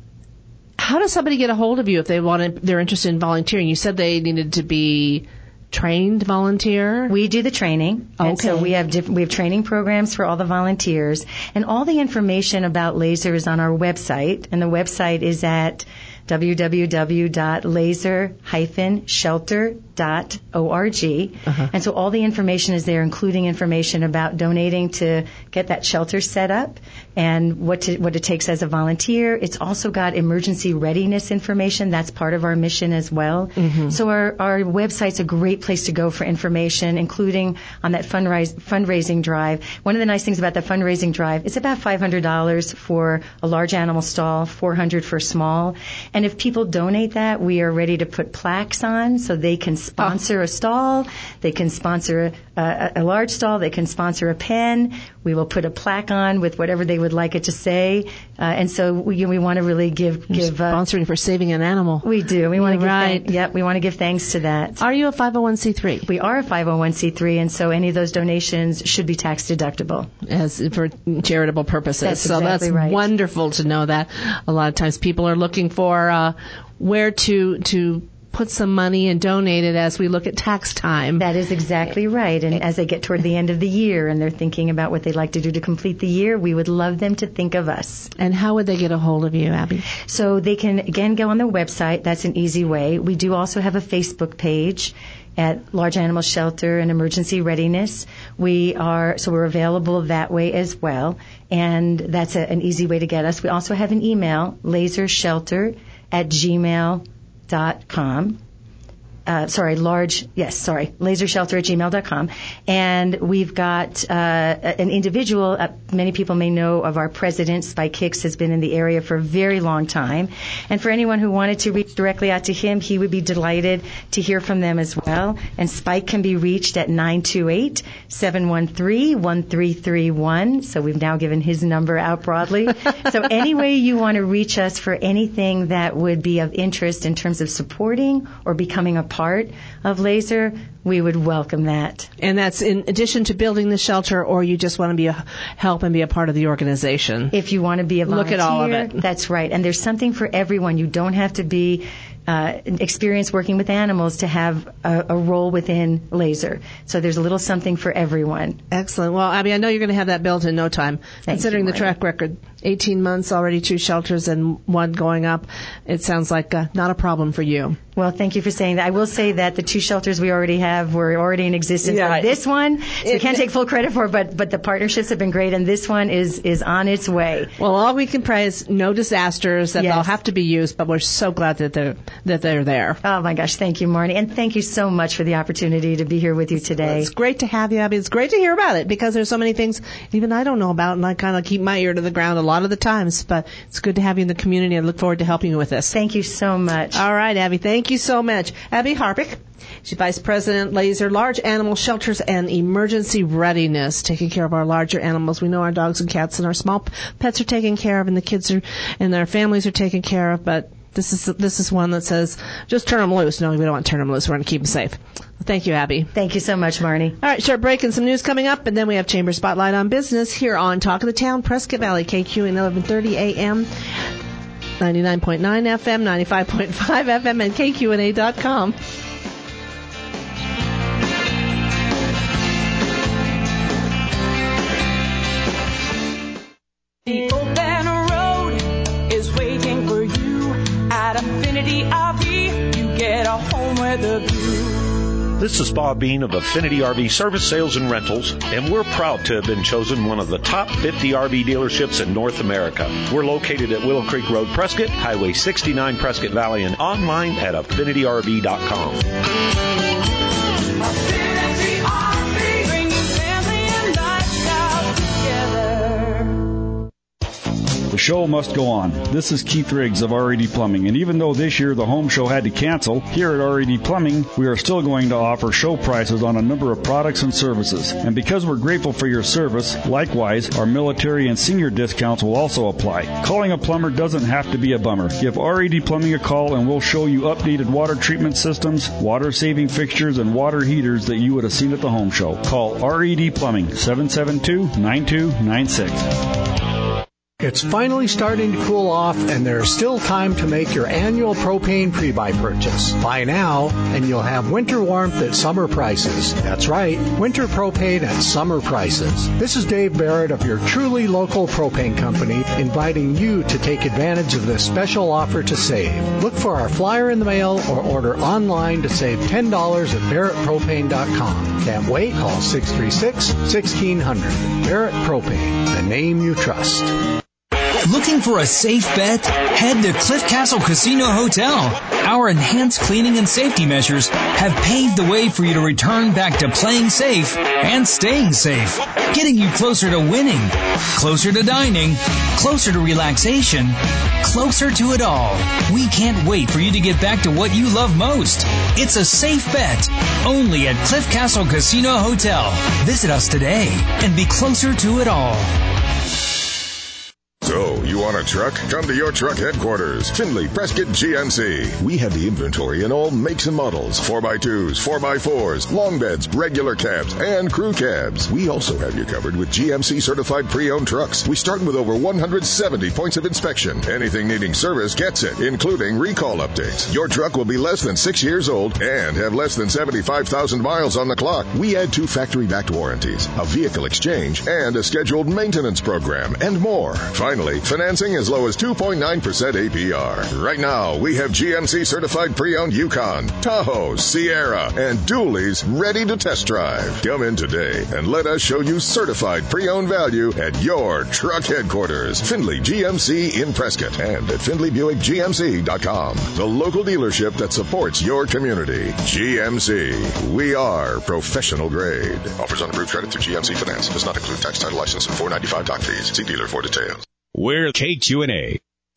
How does somebody get a hold of you if they want to, they're interested in volunteering? You said they needed to be trained volunteer? We do the training. Okay. And so we have diff- we have training programs for all the volunteers, and all the information about laser is on our website, and the website is at w w w dot laser dash shelter dot org. Uh-huh. And so all the information is there, including information about donating to get that shelter set up and what to, what it takes as a volunteer. It's also got emergency readiness information. That's part of our mission as well. Mm-hmm. So our, our website's a great place to go for information, including on that fundrise, fundraising drive. One of the nice things about the fundraising drive, it's about five hundred dollars for a large animal stall, four hundred dollars for small. And if people donate that, we are ready to put plaques on so they can sponsor oh. a stall, they can sponsor a, a, a large stall, they can sponsor a pen. We will put a plaque on with whatever they would like it to say. Uh, and so we, we want to really give... You're give uh, sponsoring for saving an animal. We do. We want to give right. thank, yep, we want to give thanks to that. Are you a five oh one c three? We are a five oh one c three, and so any of those donations should be tax deductible. As for charitable purposes. That's so exactly that's right. wonderful to know that. A lot of times people are looking for uh, where to to put some money and donate it as we look at tax time. That is exactly right. And as they get toward the end of the year and they're thinking about what they'd like to do to complete the year, we would love them to think of us. And how would they get a hold of you, Abby? So they can, again, go on the website. That's an easy way. We do also have a Facebook page at Large Animal Shelter and Emergency Readiness. We are, so we're available that way as well. And that's a, an easy way to get us. We also have an email, lasershelter at gmail dot com. Uh, sorry, large, yes, sorry, lasershelter at gmail dot com. And we've got uh, an individual, uh, many people may know of our president, Spike Hicks, has been in the area for a very long time. And for anyone who wanted to reach directly out to him, he would be delighted to hear from them as well. And Spike can be reached at nine two eight, seven one three, one three three one. So we've now given his number out broadly. So any way you want to reach us for anything that would be of interest in terms of supporting or becoming a part of Laser, we would welcome that. And that's in addition to building the shelter, or you just want to be a help and be a part of the organization? If you want to be a volunteer, look at all of it. That's right. And there's something for everyone. You don't have to be uh, experienced working with animals to have a, a role within Laser. So there's a little something for everyone. Excellent. Well, Abby, I know you're going to have that built in no time. Thank Considering you, the track record, eighteen months already, two shelters and one going up, it sounds like uh, not a problem for you. Well, thank you for saying that. I will say that the two shelters we already have were already in existence. Yeah. But this one, so it, we can't take full credit for it, but, but the partnerships have been great, and this one is, is on its way. Well, all we can pray is no disasters, that yes. they'll have to be used, but we're so glad that they're, that they're there. Oh, my gosh. Thank you, Marnie. And thank you so much for the opportunity to be here with you today. Well, it's great to have you, Abby. It's great to hear about it, because there's so many things even I don't know about, and I kind of keep my ear to the ground a lot of the times, but it's good to have you in the community. I look forward to helping you with this. Thank you so much. All right, Abby. Thank you so much. Abby Harpick. She's Vice President, Laser, Large Animal Shelters and Emergency Readiness, taking care of our larger animals. We know our dogs and cats and our small pets are taken care of, and the kids are, and their families are taken care of, but this is this is one that says, just turn them loose. No, we don't want to turn them loose. We're going to keep them safe. Thank you, Abby. Thank you so much, Marnie. All right, short break and some news coming up, and then we have Chamber Spotlight on Business here on Talk of the Town, Prescott Valley, K Q N eleven thirty A M. ninety-nine point nine F M, ninety-five point five F M, and K Q N A dot com. The open road is waiting for you at Affinity R V. You get a home with a view. This is Bob Bean of Affinity R V Service, Sales, and Rentals, and we're proud to have been chosen one of the top fifty R V dealerships in North America. We're located at Willow Creek Road, Prescott, Highway sixty-nine, Prescott Valley, and online at affinity R V dot com. Affinity R V, bringing family and lifestyle together. The show must go on. This is Keith Riggs of R E D Plumbing, and even though this year the home show had to cancel, here at R E D Plumbing, we are still going to offer show prices on a number of products and services. And because we're grateful for your service, likewise, our military and senior discounts will also apply. Calling a plumber doesn't have to be a bummer. Give R E D Plumbing a call and we'll show you updated water treatment systems, water-saving fixtures, and water heaters that you would have seen at the home show. Call R E D Plumbing, seven seven two, nine two nine six. It's finally starting to cool off, and there's still time to make your annual propane pre-buy purchase. Buy now, and you'll have winter warmth at summer prices. That's right, winter propane at summer prices. This is Dave Barrett of your truly local propane company, inviting you to take advantage of this special offer to save. Look for our flyer in the mail or order online to save ten dollars at barrett propane dot com. Can't wait? Call six three six, one six zero zero. Barrett Propane, the name you trust. Looking for a safe bet? Head to Cliff Castle Casino Hotel. Our enhanced cleaning and safety measures have paved the way for you to return back to playing safe and staying safe, getting you closer to winning, closer to dining, closer to relaxation, closer to it all. We can't wait for you to get back to what you love most. It's a safe bet, only at Cliff Castle Casino Hotel. Visit us today and be closer to it all. So, you want a truck? Come to your truck headquarters, Findlay Prescott G M C. We have the inventory in all makes and models, four by twos, four by fours, long beds, regular cabs, and crew cabs. We also have you covered with G M C certified pre-owned trucks. We start with over one hundred seventy points of inspection. Anything needing service gets it, including recall updates. Your truck will be less than six years old and have less than seventy-five thousand miles on the clock. We add two factory-backed warranties, a vehicle exchange, and a scheduled maintenance program, and more. Finally, financing as low as two point nine percent A P R. Right now, we have G M C certified pre-owned Yukon, Tahoe, Sierra, and Dualies ready to test drive. Come in today and let us show you certified pre-owned value at your truck headquarters, Findlay G M C in Prescott, and at Findlay Buick G M C dot com. The local dealership that supports your community. G M C. We are professional grade. Offers on approved credit through G M C Finance. Does not include tax, title, license, and four ninety-five doc fees. See dealer for details. We're K Q N A.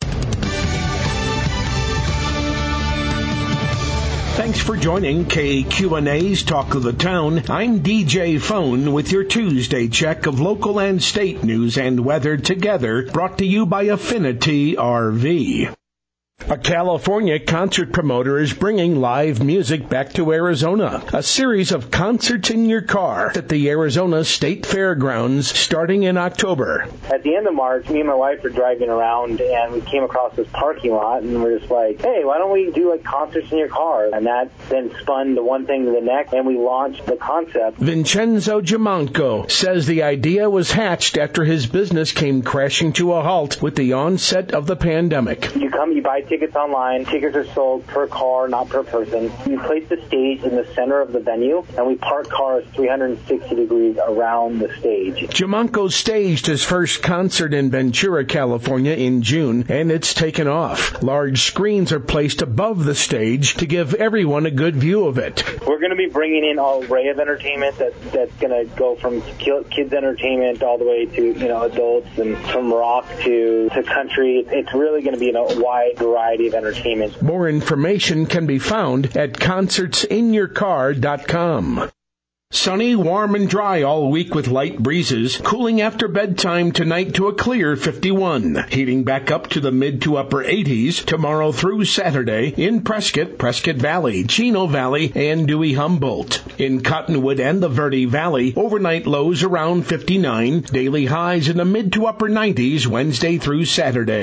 Thanks for joining K Q N A's Talk of the Town. I'm D J Phone with your Tuesday check of local and state news and weather together, brought to you by Affinity R V. A California concert promoter is bringing live music back to Arizona. A series of concerts in your car at the Arizona State Fairgrounds starting in October. At the end of March, me and my wife were driving around and we came across this parking lot and we're just like, hey, why don't we do like concerts in your car? And that then spun to one thing to the next and we launched the concept. Vincenzo Giamanco says the idea was hatched after his business came crashing to a halt with the onset of the pandemic. You come, you buy tickets online. Tickets are sold per car, not per person. You place the stage in the center of the venue, and we park cars three hundred sixty degrees around the stage. Giamanco staged his first concert in Ventura, California in June, and it's taken off. Large screens are placed above the stage to give everyone a good view of it. We're going to be bringing in an array of entertainment that, that's going to go from kids' entertainment all the way to, you know, adults, and from rock to, to country. It's really going to be a wide variety of entertainment. More information can be found at concerts in your car dot com. Sunny, warm, and dry all week with light breezes, cooling after bedtime tonight to a clear fifty-one. Heating back up to the mid to upper eighties tomorrow through Saturday in Prescott, Prescott Valley, Chino Valley, and Dewey Humboldt. In Cottonwood and the Verde Valley, overnight lows around fifty-nine, daily highs in the mid to upper nineties Wednesday through Saturday.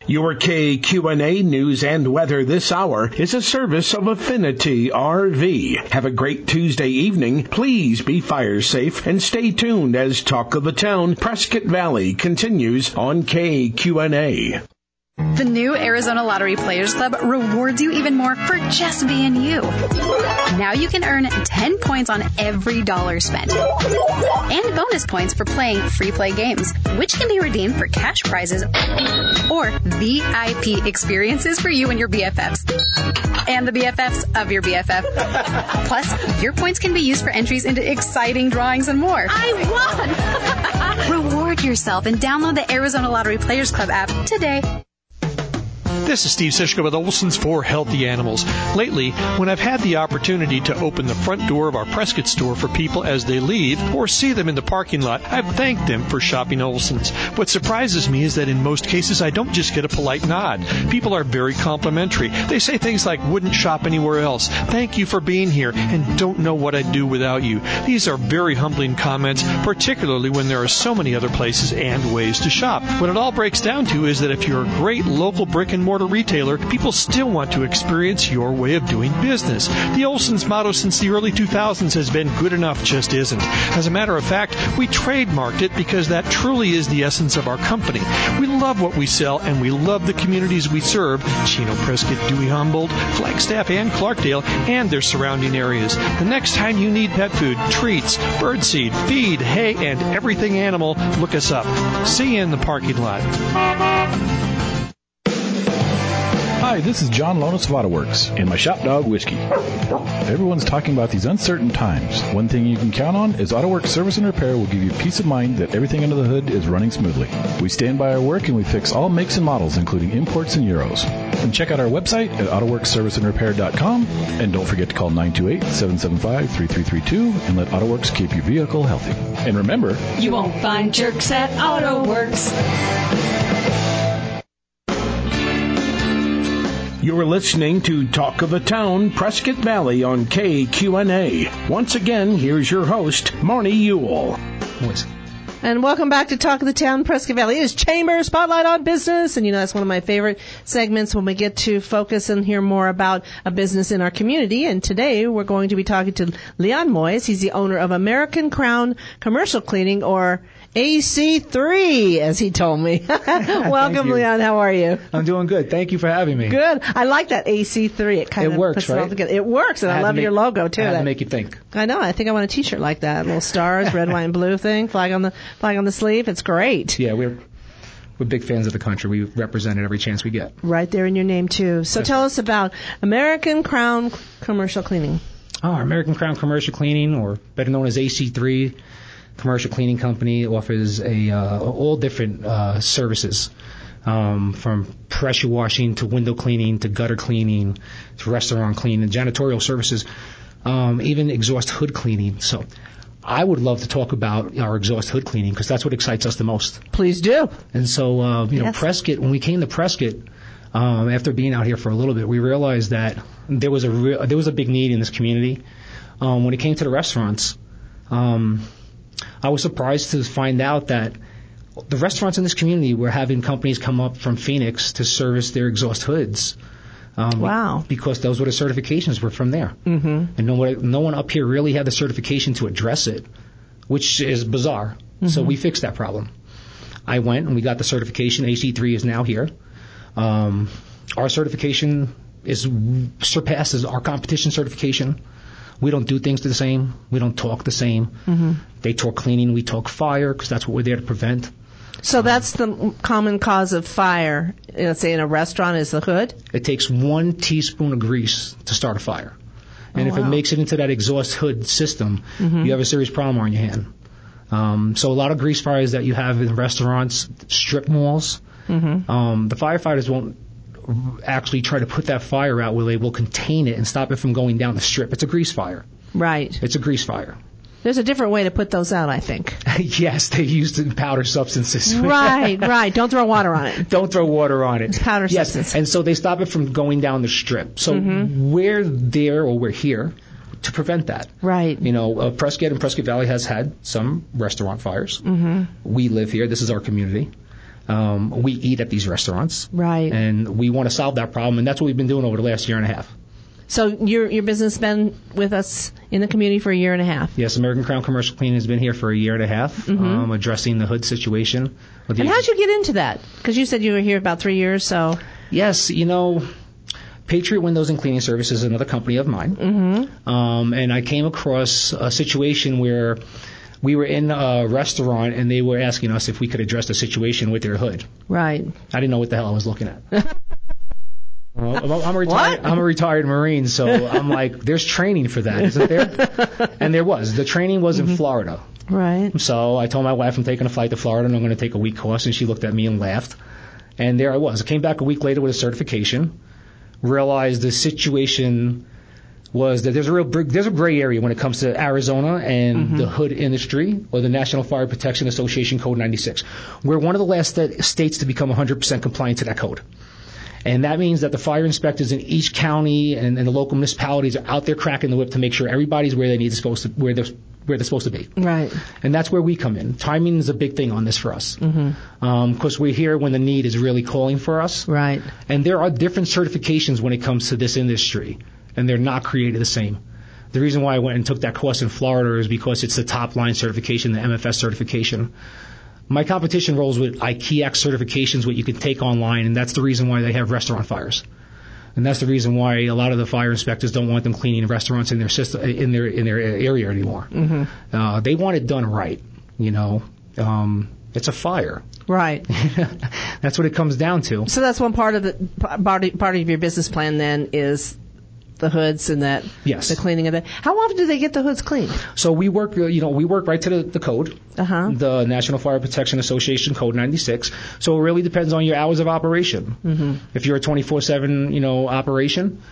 Your K Q and A news and weather this hour is a service of Affinity R V. Have a great Tuesday evening. Please be fire safe and stay tuned as Talk of the Town Prescott Valley continues on K Q and A. The new Arizona Lottery Players Club rewards you even more for just being you. Now you can earn ten points on every dollar spent. And bonus points for playing free play games, which can be redeemed for cash prizes or V I P experiences for you and your B F Fs. And the B F Fs of your B F F. Plus, your points can be used for entries into exciting drawings and more. I won! Reward yourself and download the Arizona Lottery Players Club app today. This is Steve Sischka with Olson's for Healthy Animals. Lately, when I've had the opportunity to open the front door of our Prescott store for people as they leave or see them in the parking lot, I've thanked them for shopping Olson's. What surprises me is that in most cases, I don't just get a polite nod. People are very complimentary. They say things like, wouldn't shop anywhere else, thank you for being here, and don't know what I'd do without you. These are very humbling comments, particularly when there are so many other places and ways to shop. What it all breaks down to is that if you're a great local brick and mortar retailer, people still want to experience your way of doing business. The Olson's motto since the early two thousands has been good enough just isn't. As a matter of fact, we trademarked it because that truly is the essence of our company. We love what we sell and we love the communities we serve, Chino, Prescott, Dewey, Humboldt, Flagstaff, and Clarkdale, and their surrounding areas. The next time you need pet food, treats, birdseed, feed, hay, and everything animal, look us up. See you in the parking lot. Hi, this is John Lonis of AutoWorks and my Shop Dog Whiskey. Everyone's talking about these uncertain times. One thing you can count on is AutoWorks Service and Repair will give you peace of mind that everything under the hood is running smoothly. We stand by our work and we fix all makes and models, including imports and Euros. And check out our website at auto works service and repair dot com. And don't forget to call nine two eight, seven seven five, three three three two and let AutoWorks keep your vehicle healthy. And remember, you won't find jerks at AutoWorks. You're listening to Talk of the Town, Prescott Valley on K Q and A. Once again, here's your host, Marnie Ewell. And welcome back to Talk of the Town, Prescott Valley. It is Chamber Spotlight on Business, and you know that's one of my favorite segments when we get to focus and hear more about a business in our community. And today we're going to be talking to Leon Moyes. He's the owner of American Crown Commercial Cleaning, or A C three, as he told me. Welcome, Leon. How are you? I'm doing good. Thank you for having me. Good. I like that A C three. It kind it of works, puts right? it all together. It works, and I, I love make, your logo too. I had that, to make you think. I know. I think I want a T-shirt like that. Little stars, red, white, and blue thing, flag on the flag on the sleeve. It's great. Yeah, we're we're big fans of the country. We represent it every chance we get. Right there in your name too. So yes. Tell us about American Crown Commercial Cleaning. Oh, American Crown Commercial Cleaning, or better known as A C three. Commercial cleaning company, offers a uh, all different uh, services, um, from pressure washing to window cleaning to gutter cleaning to restaurant cleaning, janitorial services, um, even exhaust hood cleaning. So I would love to talk about our exhaust hood cleaning because that's what excites us the most. Please do. And so, uh, you yes. know, Prescott, when we came to Prescott, um, after being out here for a little bit, we realized that there was a re- there was a big need in this community. Um, when it came to the restaurants, um, I was surprised to find out that the restaurants in this community were having companies come up from Phoenix to service their exhaust hoods. Um, wow. Because those were the certifications were from there. Mm-hmm. And no one, no one up here really had the certification to address it, which is bizarre. Mm-hmm. So we fixed that problem. I went and we got the certification. A C three is now here. Um, our certification is surpasses our competition certification. We don't do things the same. We don't talk the same. Mm-hmm. They talk cleaning. We talk fire because that's what we're there to prevent. So that's the common cause of fire, let's say in a restaurant, is the hood? It takes one teaspoon of grease to start a fire. And oh, if wow. it makes it into that exhaust hood system, mm-hmm. you have a serious problem on your hand. Um, so a lot of grease fires that you have in restaurants, strip malls, mm-hmm. um, the firefighters won't actually try to put that fire out where they will contain it and stop it from going down the strip. It's a grease fire. Right. It's a grease fire. There's a different way to put those out, I think. Yes, they used powder substances. Right, right. Don't throw water on it. Don't throw water on it. It's powder yes, substance. And so they stop it from going down the strip. So mm-hmm. we're there, or we're here, to prevent that. Right. You know, uh, Prescott and Prescott Valley has had some restaurant fires. Mm-hmm. We live here. This is our community. Um, we eat at these restaurants. Right. And we want to solve that problem, and that's what we've been doing over the last year and a half. So your your business has been with us in the community for a year and a half. Yes, American Crown Commercial Cleaning has been here for a year and a half, Mm-hmm. um, addressing the hood situation. And how'd you get into that? Because you said you were here about three years, so. Yes, you know, Patriot Windows and Cleaning Services is another company of mine. Mm-hmm. Um, and I came across a situation where we were in a restaurant and they were asking us if we could address the situation with their hood. Right. I didn't know what the hell I was looking at. Well, I'm, I'm, a retired, I'm a retired Marine, so I'm like, there's training for that, isn't there? And there was. The training was in Mm-hmm. Florida. Right. So I told my wife I'm taking a flight to Florida and I'm going to take a week course, and she looked at me and laughed. And there I was. I came back a week later with a certification, realized the situation was that there's a real there's a gray area when it comes to Arizona and Mm-hmm. the hood industry, or the National Fire Protection Association Code ninety-six. We're one of the last sta- states to become one hundred percent compliant to that code. And that means that the fire inspectors in each county and, and the local municipalities are out there cracking the whip to make sure everybody's where they need to supposed to where they're where they're supposed to be. Right. And that's where we come in. Timing is a big thing on this for us. Mm-hmm. Um, because we're here when the need is really calling for us. Right. And there are different certifications when it comes to this industry, and they're not created the same. The reason why I went and took that course in Florida is because it's the top line certification, the M F S certification. My competition rolls with I K E A C certifications, what you can take online, and that's the reason why they have restaurant fires. And that's the reason why a lot of the fire inspectors don't want them cleaning restaurants in their system, in their in their area anymore. Mm-hmm. Uh, they want it done right, you know. Um, it's a fire. Right. That's what it comes down to. So that's one part of the part of, part of your business plan then is the hoods and that. Yes. The cleaning of it. How often do they get the hoods cleaned? So we work, uh, you know, we work right to the, the code, uh-huh. the National Fire Protection Association Code ninety-six. So it really depends on your hours of operation. Mm-hmm. If you're a twenty-four seven, you know, operation,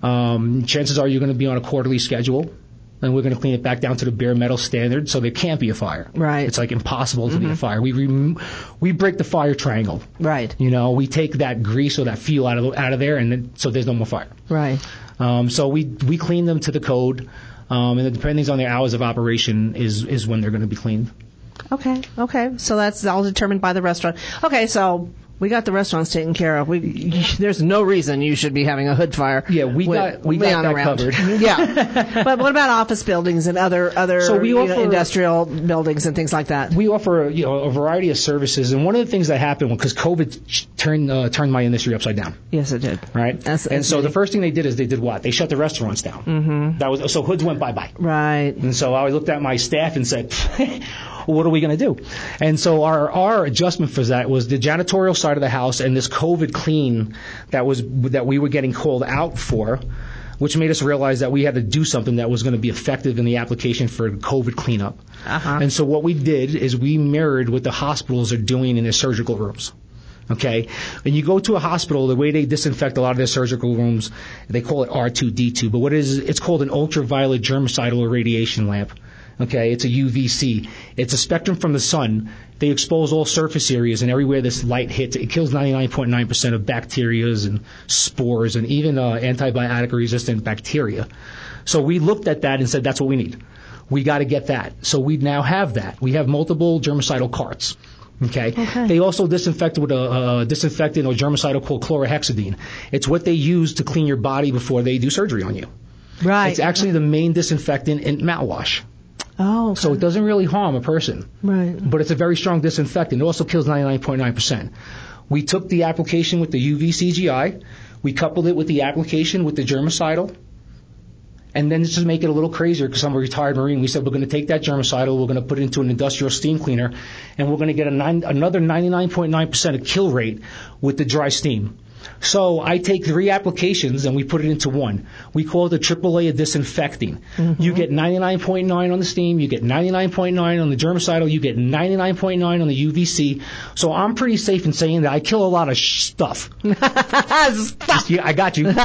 um, chances are you're going to be on a quarterly schedule. And we're going to clean it back down to the bare metal standard, so there can't be a fire. Right. It's like impossible to Mm-hmm. be a fire. We rem- we break the fire triangle. Right. You know, we take that grease or that fuel out of out of there, and then, so there's no more fire. Right. Um, so we we clean them to the code, um, and depending on their hours of operation is is when they're going to be cleaned. Okay. Okay. So that's all determined by the restaurant. Okay. So we got the restaurants taken care of. We there's no reason you should be having a hood fire. Yeah, we with got we Leon got that around. covered. Yeah. But what about office buildings and other other So we you offer- know, industrial buildings and things like that? We offer you know a variety of services, and one of the things that happened because COVID turned uh, turned my industry upside down. Yes, it did. Right. That's, and that's so me. the first thing they did is they did what? They shut the restaurants down. Mm-hmm. That was so hoods went bye bye. Right. And so I looked at my staff and said, what are we going to do? And so our our adjustment for that was the janitorial side of the house and this COVID clean that was that we were getting called out for, which made us realize that we had to do something that was going to be effective in the application for COVID cleanup. Uh-huh. And so what we did is we mirrored what the hospitals are doing in their surgical rooms. Okay? When you go to a hospital, the way they disinfect a lot of their surgical rooms, they call it R two D two, but what it is, it's called an ultraviolet germicidal irradiation lamp. Okay, it's a U V C. It's a spectrum from the sun. They expose all surface areas, and everywhere this light hits, it kills ninety-nine point nine percent of bacterias and spores and even uh, antibiotic-resistant bacteria. So we looked at that and said, that's what we need. We got to get that. So we now have that. We have multiple germicidal carts. Okay. Okay. They also disinfect with a, a disinfectant or germicidal called chlorhexidine. It's what they use to clean your body before they do surgery on you. Right. It's actually the main disinfectant in mouthwash. Oh, okay. So it doesn't really harm a person. Right. But it's a very strong disinfectant. It also kills ninety-nine point nine percent. We took the application with the U V C G I. We coupled it with the application with the germicidal. And then just to make it a little crazier, because I'm a retired Marine, we said we're going to take that germicidal, we're going to put it into an industrial steam cleaner, and we're going to get a nine, another ninety-nine point nine percent of kill rate with the dry steam. So I take three applications and we put it into one. We call it the triple A of disinfecting. Mm-hmm. You get ninety-nine point nine on the steam, you get ninety-nine point nine on the germicidal, you get ninety-nine point nine on the U V C. So I'm pretty safe in saying that I kill a lot of sh- stuff. Stuff. Yeah, I got you.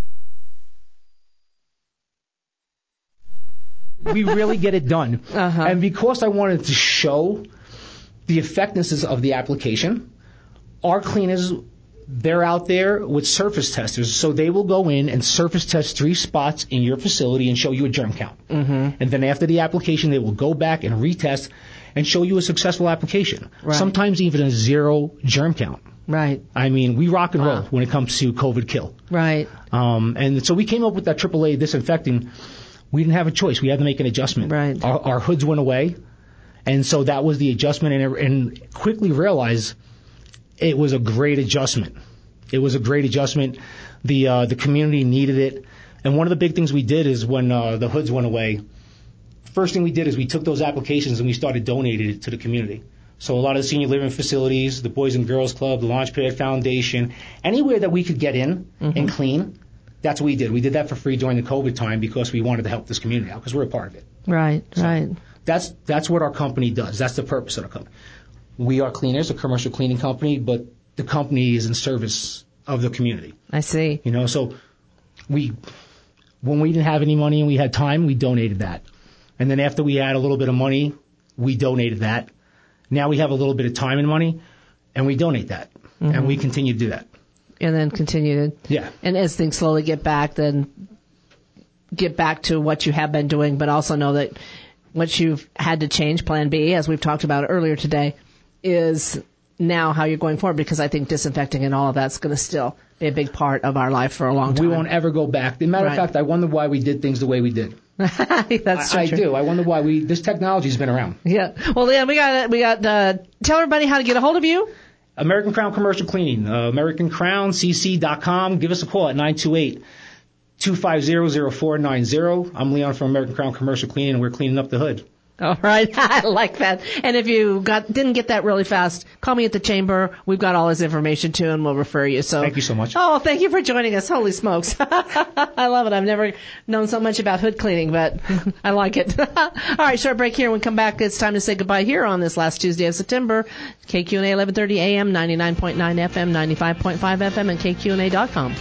We really get it done. Uh-huh. And because I wanted to show the effectiveness of the application, our cleaners, they're out there with surface testers. So they will go in and surface test three spots in your facility and show you a germ count. Mm-hmm. And then after the application, they will go back and retest and show you a successful application. Right. Sometimes even a zero germ count. Right. I mean, we rock and roll Wow. when it comes to COVID kill. Right. Um, and so we came up with that triple A disinfecting. We didn't have a choice. We had to make an adjustment. Right. Our, our hoods went away, and so that was the adjustment, and, and quickly realized it was a great adjustment. It was a great adjustment. The uh, the community needed it. And one of the big things we did is when uh, the hoods went away, first thing we did is we took those applications and we started donating it to the community. So a lot of the senior living facilities, the Boys and Girls Club, the Launchpad Foundation, anywhere that we could get in mm-hmm. and clean, that's what we did. We did that for free during the COVID time because we wanted to help this community out because we're a part of it. Right, so right. That's that's what our company does. That's the purpose of our company. We are cleaners, a commercial cleaning company, but the company is in service of the community. I see. You know, so we, when we didn't have any money and we had time, we donated that. And then after we had a little bit of money, we donated that. Now we have a little bit of time and money, and we donate that. Mm-hmm. And we continue to do that. And then continue to, yeah. And as things slowly get back, then get back to what you have been doing, but also know that what you've had to change, Plan B, as we've talked about earlier today, is now how you're going forward, because I think disinfecting and all of that's going to still be a big part of our life for a long time. We won't ever go back. As a matter right. of fact, I wonder why we did things the way we did. That's I, I true. do. I wonder why we. This technology's been around. Yeah. Well, yeah, we got we got. Uh, tell everybody how to get a hold of you. American Crown Commercial Cleaning, uh, American Crown C C dot com. Give us a call at nine two eight, two five zero, zero four nine zero. I'm Leon from American Crown Commercial Cleaning, and we're cleaning up the hood. All right. I like that. And if you got didn't get that really fast, call me at the chamber. We've got all his information too, and we'll refer you. So thank you so much. Oh, thank you for joining us. Holy smokes. I love it. I've never known so much about hood cleaning, but I like it. All right, short break here. When we come back, it's time to say goodbye here on this last Tuesday of September. K Q and A eleven thirty A M, ninety-nine point nine F M, ninety-five point five F M, and K Q and A dot com.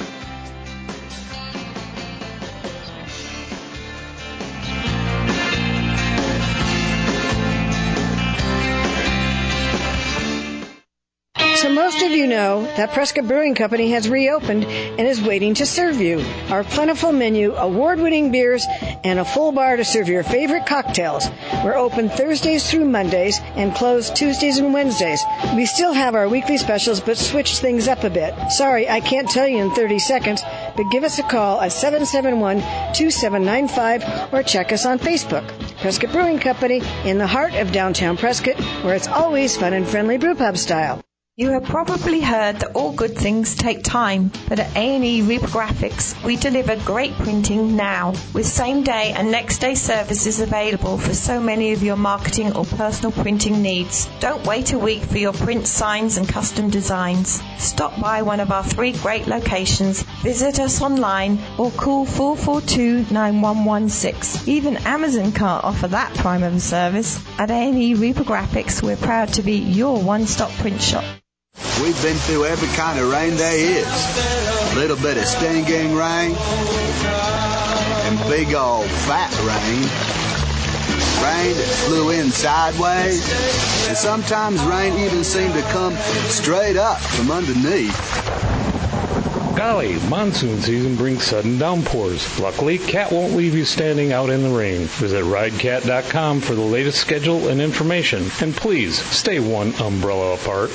So most of you know that Prescott Brewing Company has reopened and is waiting to serve you. Our plentiful menu, award-winning beers, and a full bar to serve your favorite cocktails. We're open Thursdays through Mondays and closed Tuesdays and Wednesdays. We still have our weekly specials, but switched things up a bit. Sorry, I can't tell you in thirty seconds, but give us a call at seven seven one, two seven nine five or check us on Facebook. Prescott Brewing Company, in the heart of downtown Prescott, where it's always fun and friendly brewpub style. You have probably heard that all good things take time, but at A and E Reprographics, we deliver great printing now, with same-day and next-day services available for so many of your marketing or personal printing needs. Don't wait a week for your print signs and custom designs. Stop by one of our three great locations, visit us online, or call four four two, nine one one six. Even Amazon can't offer that prime of a service. At A and E Reprographics, we're proud to be your one-stop print shop. We've been through every kind of rain there is. A little bit of stinging rain and big old fat rain. Rain that flew in sideways. And sometimes rain even seemed to come straight up from underneath. Golly, monsoon season brings sudden downpours. Luckily, Cat won't leave you standing out in the rain. Visit ride cat dot com for the latest schedule and information. And please, stay one umbrella apart.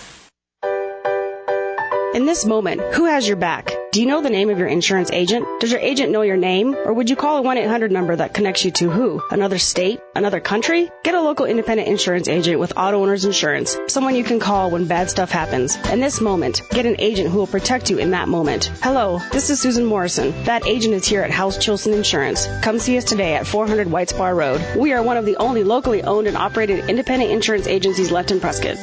In this moment, who has your back? Do you know the name of your insurance agent? Does your agent know your name? Or would you call a one eight hundred number that connects you to who? Another state? Another country? Get a local independent insurance agent with Auto Owners Insurance. Someone you can call when bad stuff happens. In this moment, get an agent who will protect you in that moment. Hello, this is Susan Morrison. That agent is here at House Chilson Insurance. Come see us today at four hundred White Spar Road. We are one of the only locally owned and operated independent insurance agencies left in Prescott.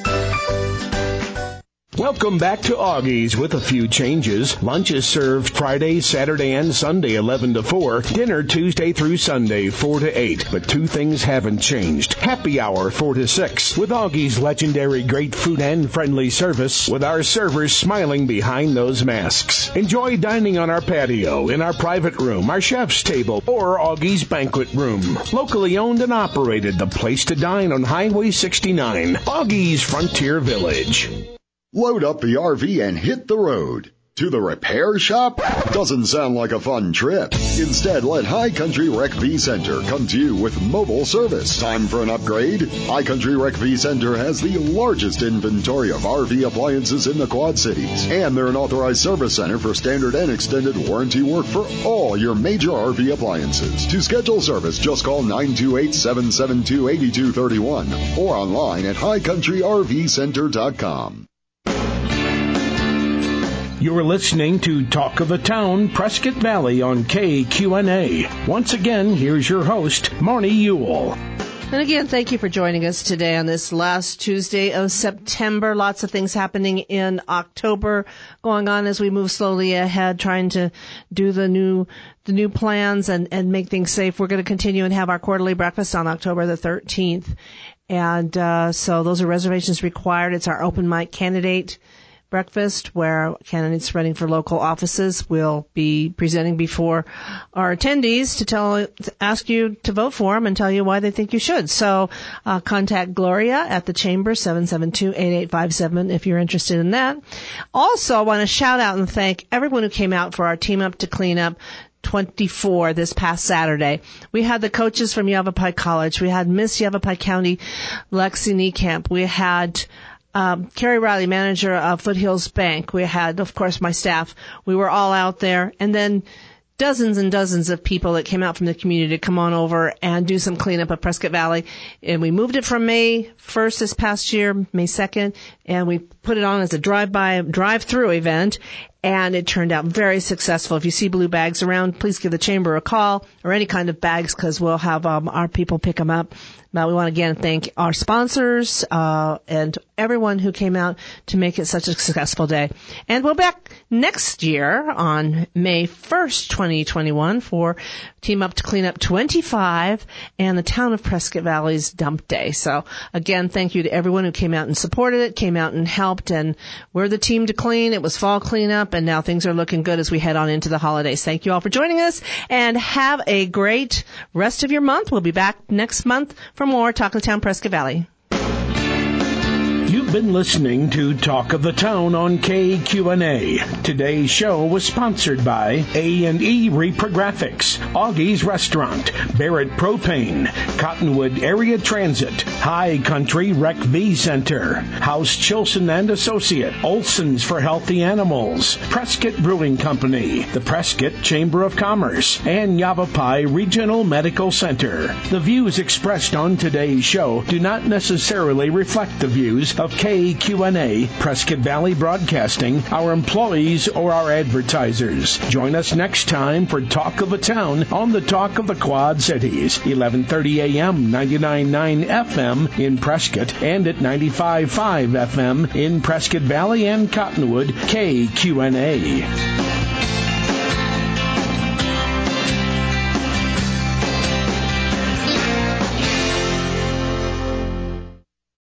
Welcome back to Augie's with a few changes. Lunch is served Friday, Saturday, and Sunday, eleven to four. Dinner Tuesday through Sunday, four to eight. But two things haven't changed. Happy hour, four to six. With Augie's legendary great food and friendly service, with our servers smiling behind those masks. Enjoy dining on our patio, in our private room, our chef's table, or Augie's banquet room. Locally owned and operated, the place to dine on Highway sixty-nine. Augie's Frontier Village. Load up the R V and hit the road To the repair shop? Doesn't sound like a fun trip. Instead, let High Country Rec V Center come to you with mobile service. Time for an upgrade? High Country Rec V Center has the largest inventory of R V appliances in the Quad Cities. And they're an authorized service center for standard and extended warranty work for all your major R V appliances. To schedule service, just call nine two eight, seven seven two, eight two three one or online at high country r v center dot com. You're listening to Talk of the Town, Prescott Valley on K Q N A. Once again, here's your host, Marnie Ewell. And again, thank you for joining us today on this last Tuesday of September. Lots of things happening in October going on as we move slowly ahead, trying to do the new the new plans and, and make things safe. We're going to continue and have our quarterly breakfast on October the thirteenth. And uh so those are reservations required. It's our open mic candidate breakfast where candidates running for local offices will be presenting before our attendees to tell, to ask you to vote for them and tell you why they think you should. So uh, contact Gloria at the Chamber, seven seven two, eight eight five seven, if you're interested in that. Also, I want to shout out and thank everyone who came out for our Team Up to Clean Up twenty-four this past Saturday. We had the coaches from Yavapai College. We had Miss Yavapai County, Lexi Niekamp. We had Um, Carrie Riley, manager of Foothills Bank. We had, of course, my staff. We were all out there. And then dozens and dozens of people that came out from the community to come on over and do some cleanup of Prescott Valley. And we moved it from May first this past year, May second, and we put it on as a drive-by, drive-through event. And it turned out very successful. If you see blue bags around, please give the Chamber a call, or any kind of bags, because we'll have um, our people pick them up. But we want to again thank our sponsors uh and everyone who came out to make it such a successful day. And we'll be back next year on May first, twenty twenty-one for Team Up to Clean Up twenty-five and the Town of Prescott Valley's Dump Day. So again, thank you to everyone who came out and supported it, came out and helped, and we're the team to clean. It was fall cleanup, and now things are looking good as we head on into the holidays. Thank you all for joining us, and have a great rest of your month. We'll be back next month for more Talk of the Town Prescott Valley. You've been listening to Talk of the Town on K Q N A. Today's show was sponsored by A and E Reprographics, Augie's Restaurant, Barrett Propane, Cottonwood Area Transit, High Country Rec V Center, House Chilson and Associate, Olson's for Healthy Animals, Prescott Brewing Company, the Prescott Chamber of Commerce, and Yavapai Regional Medical Center. The views expressed on today's show do not necessarily reflect the views of K Q N A, Prescott Valley Broadcasting, our employees, or our advertisers. Join us next time for Talk of the Town on the Talk of the Quad Cities, eleven thirty a.m., ninety-nine point nine F M in Prescott, and at ninety-five point five F M in Prescott Valley and Cottonwood, K Q N A.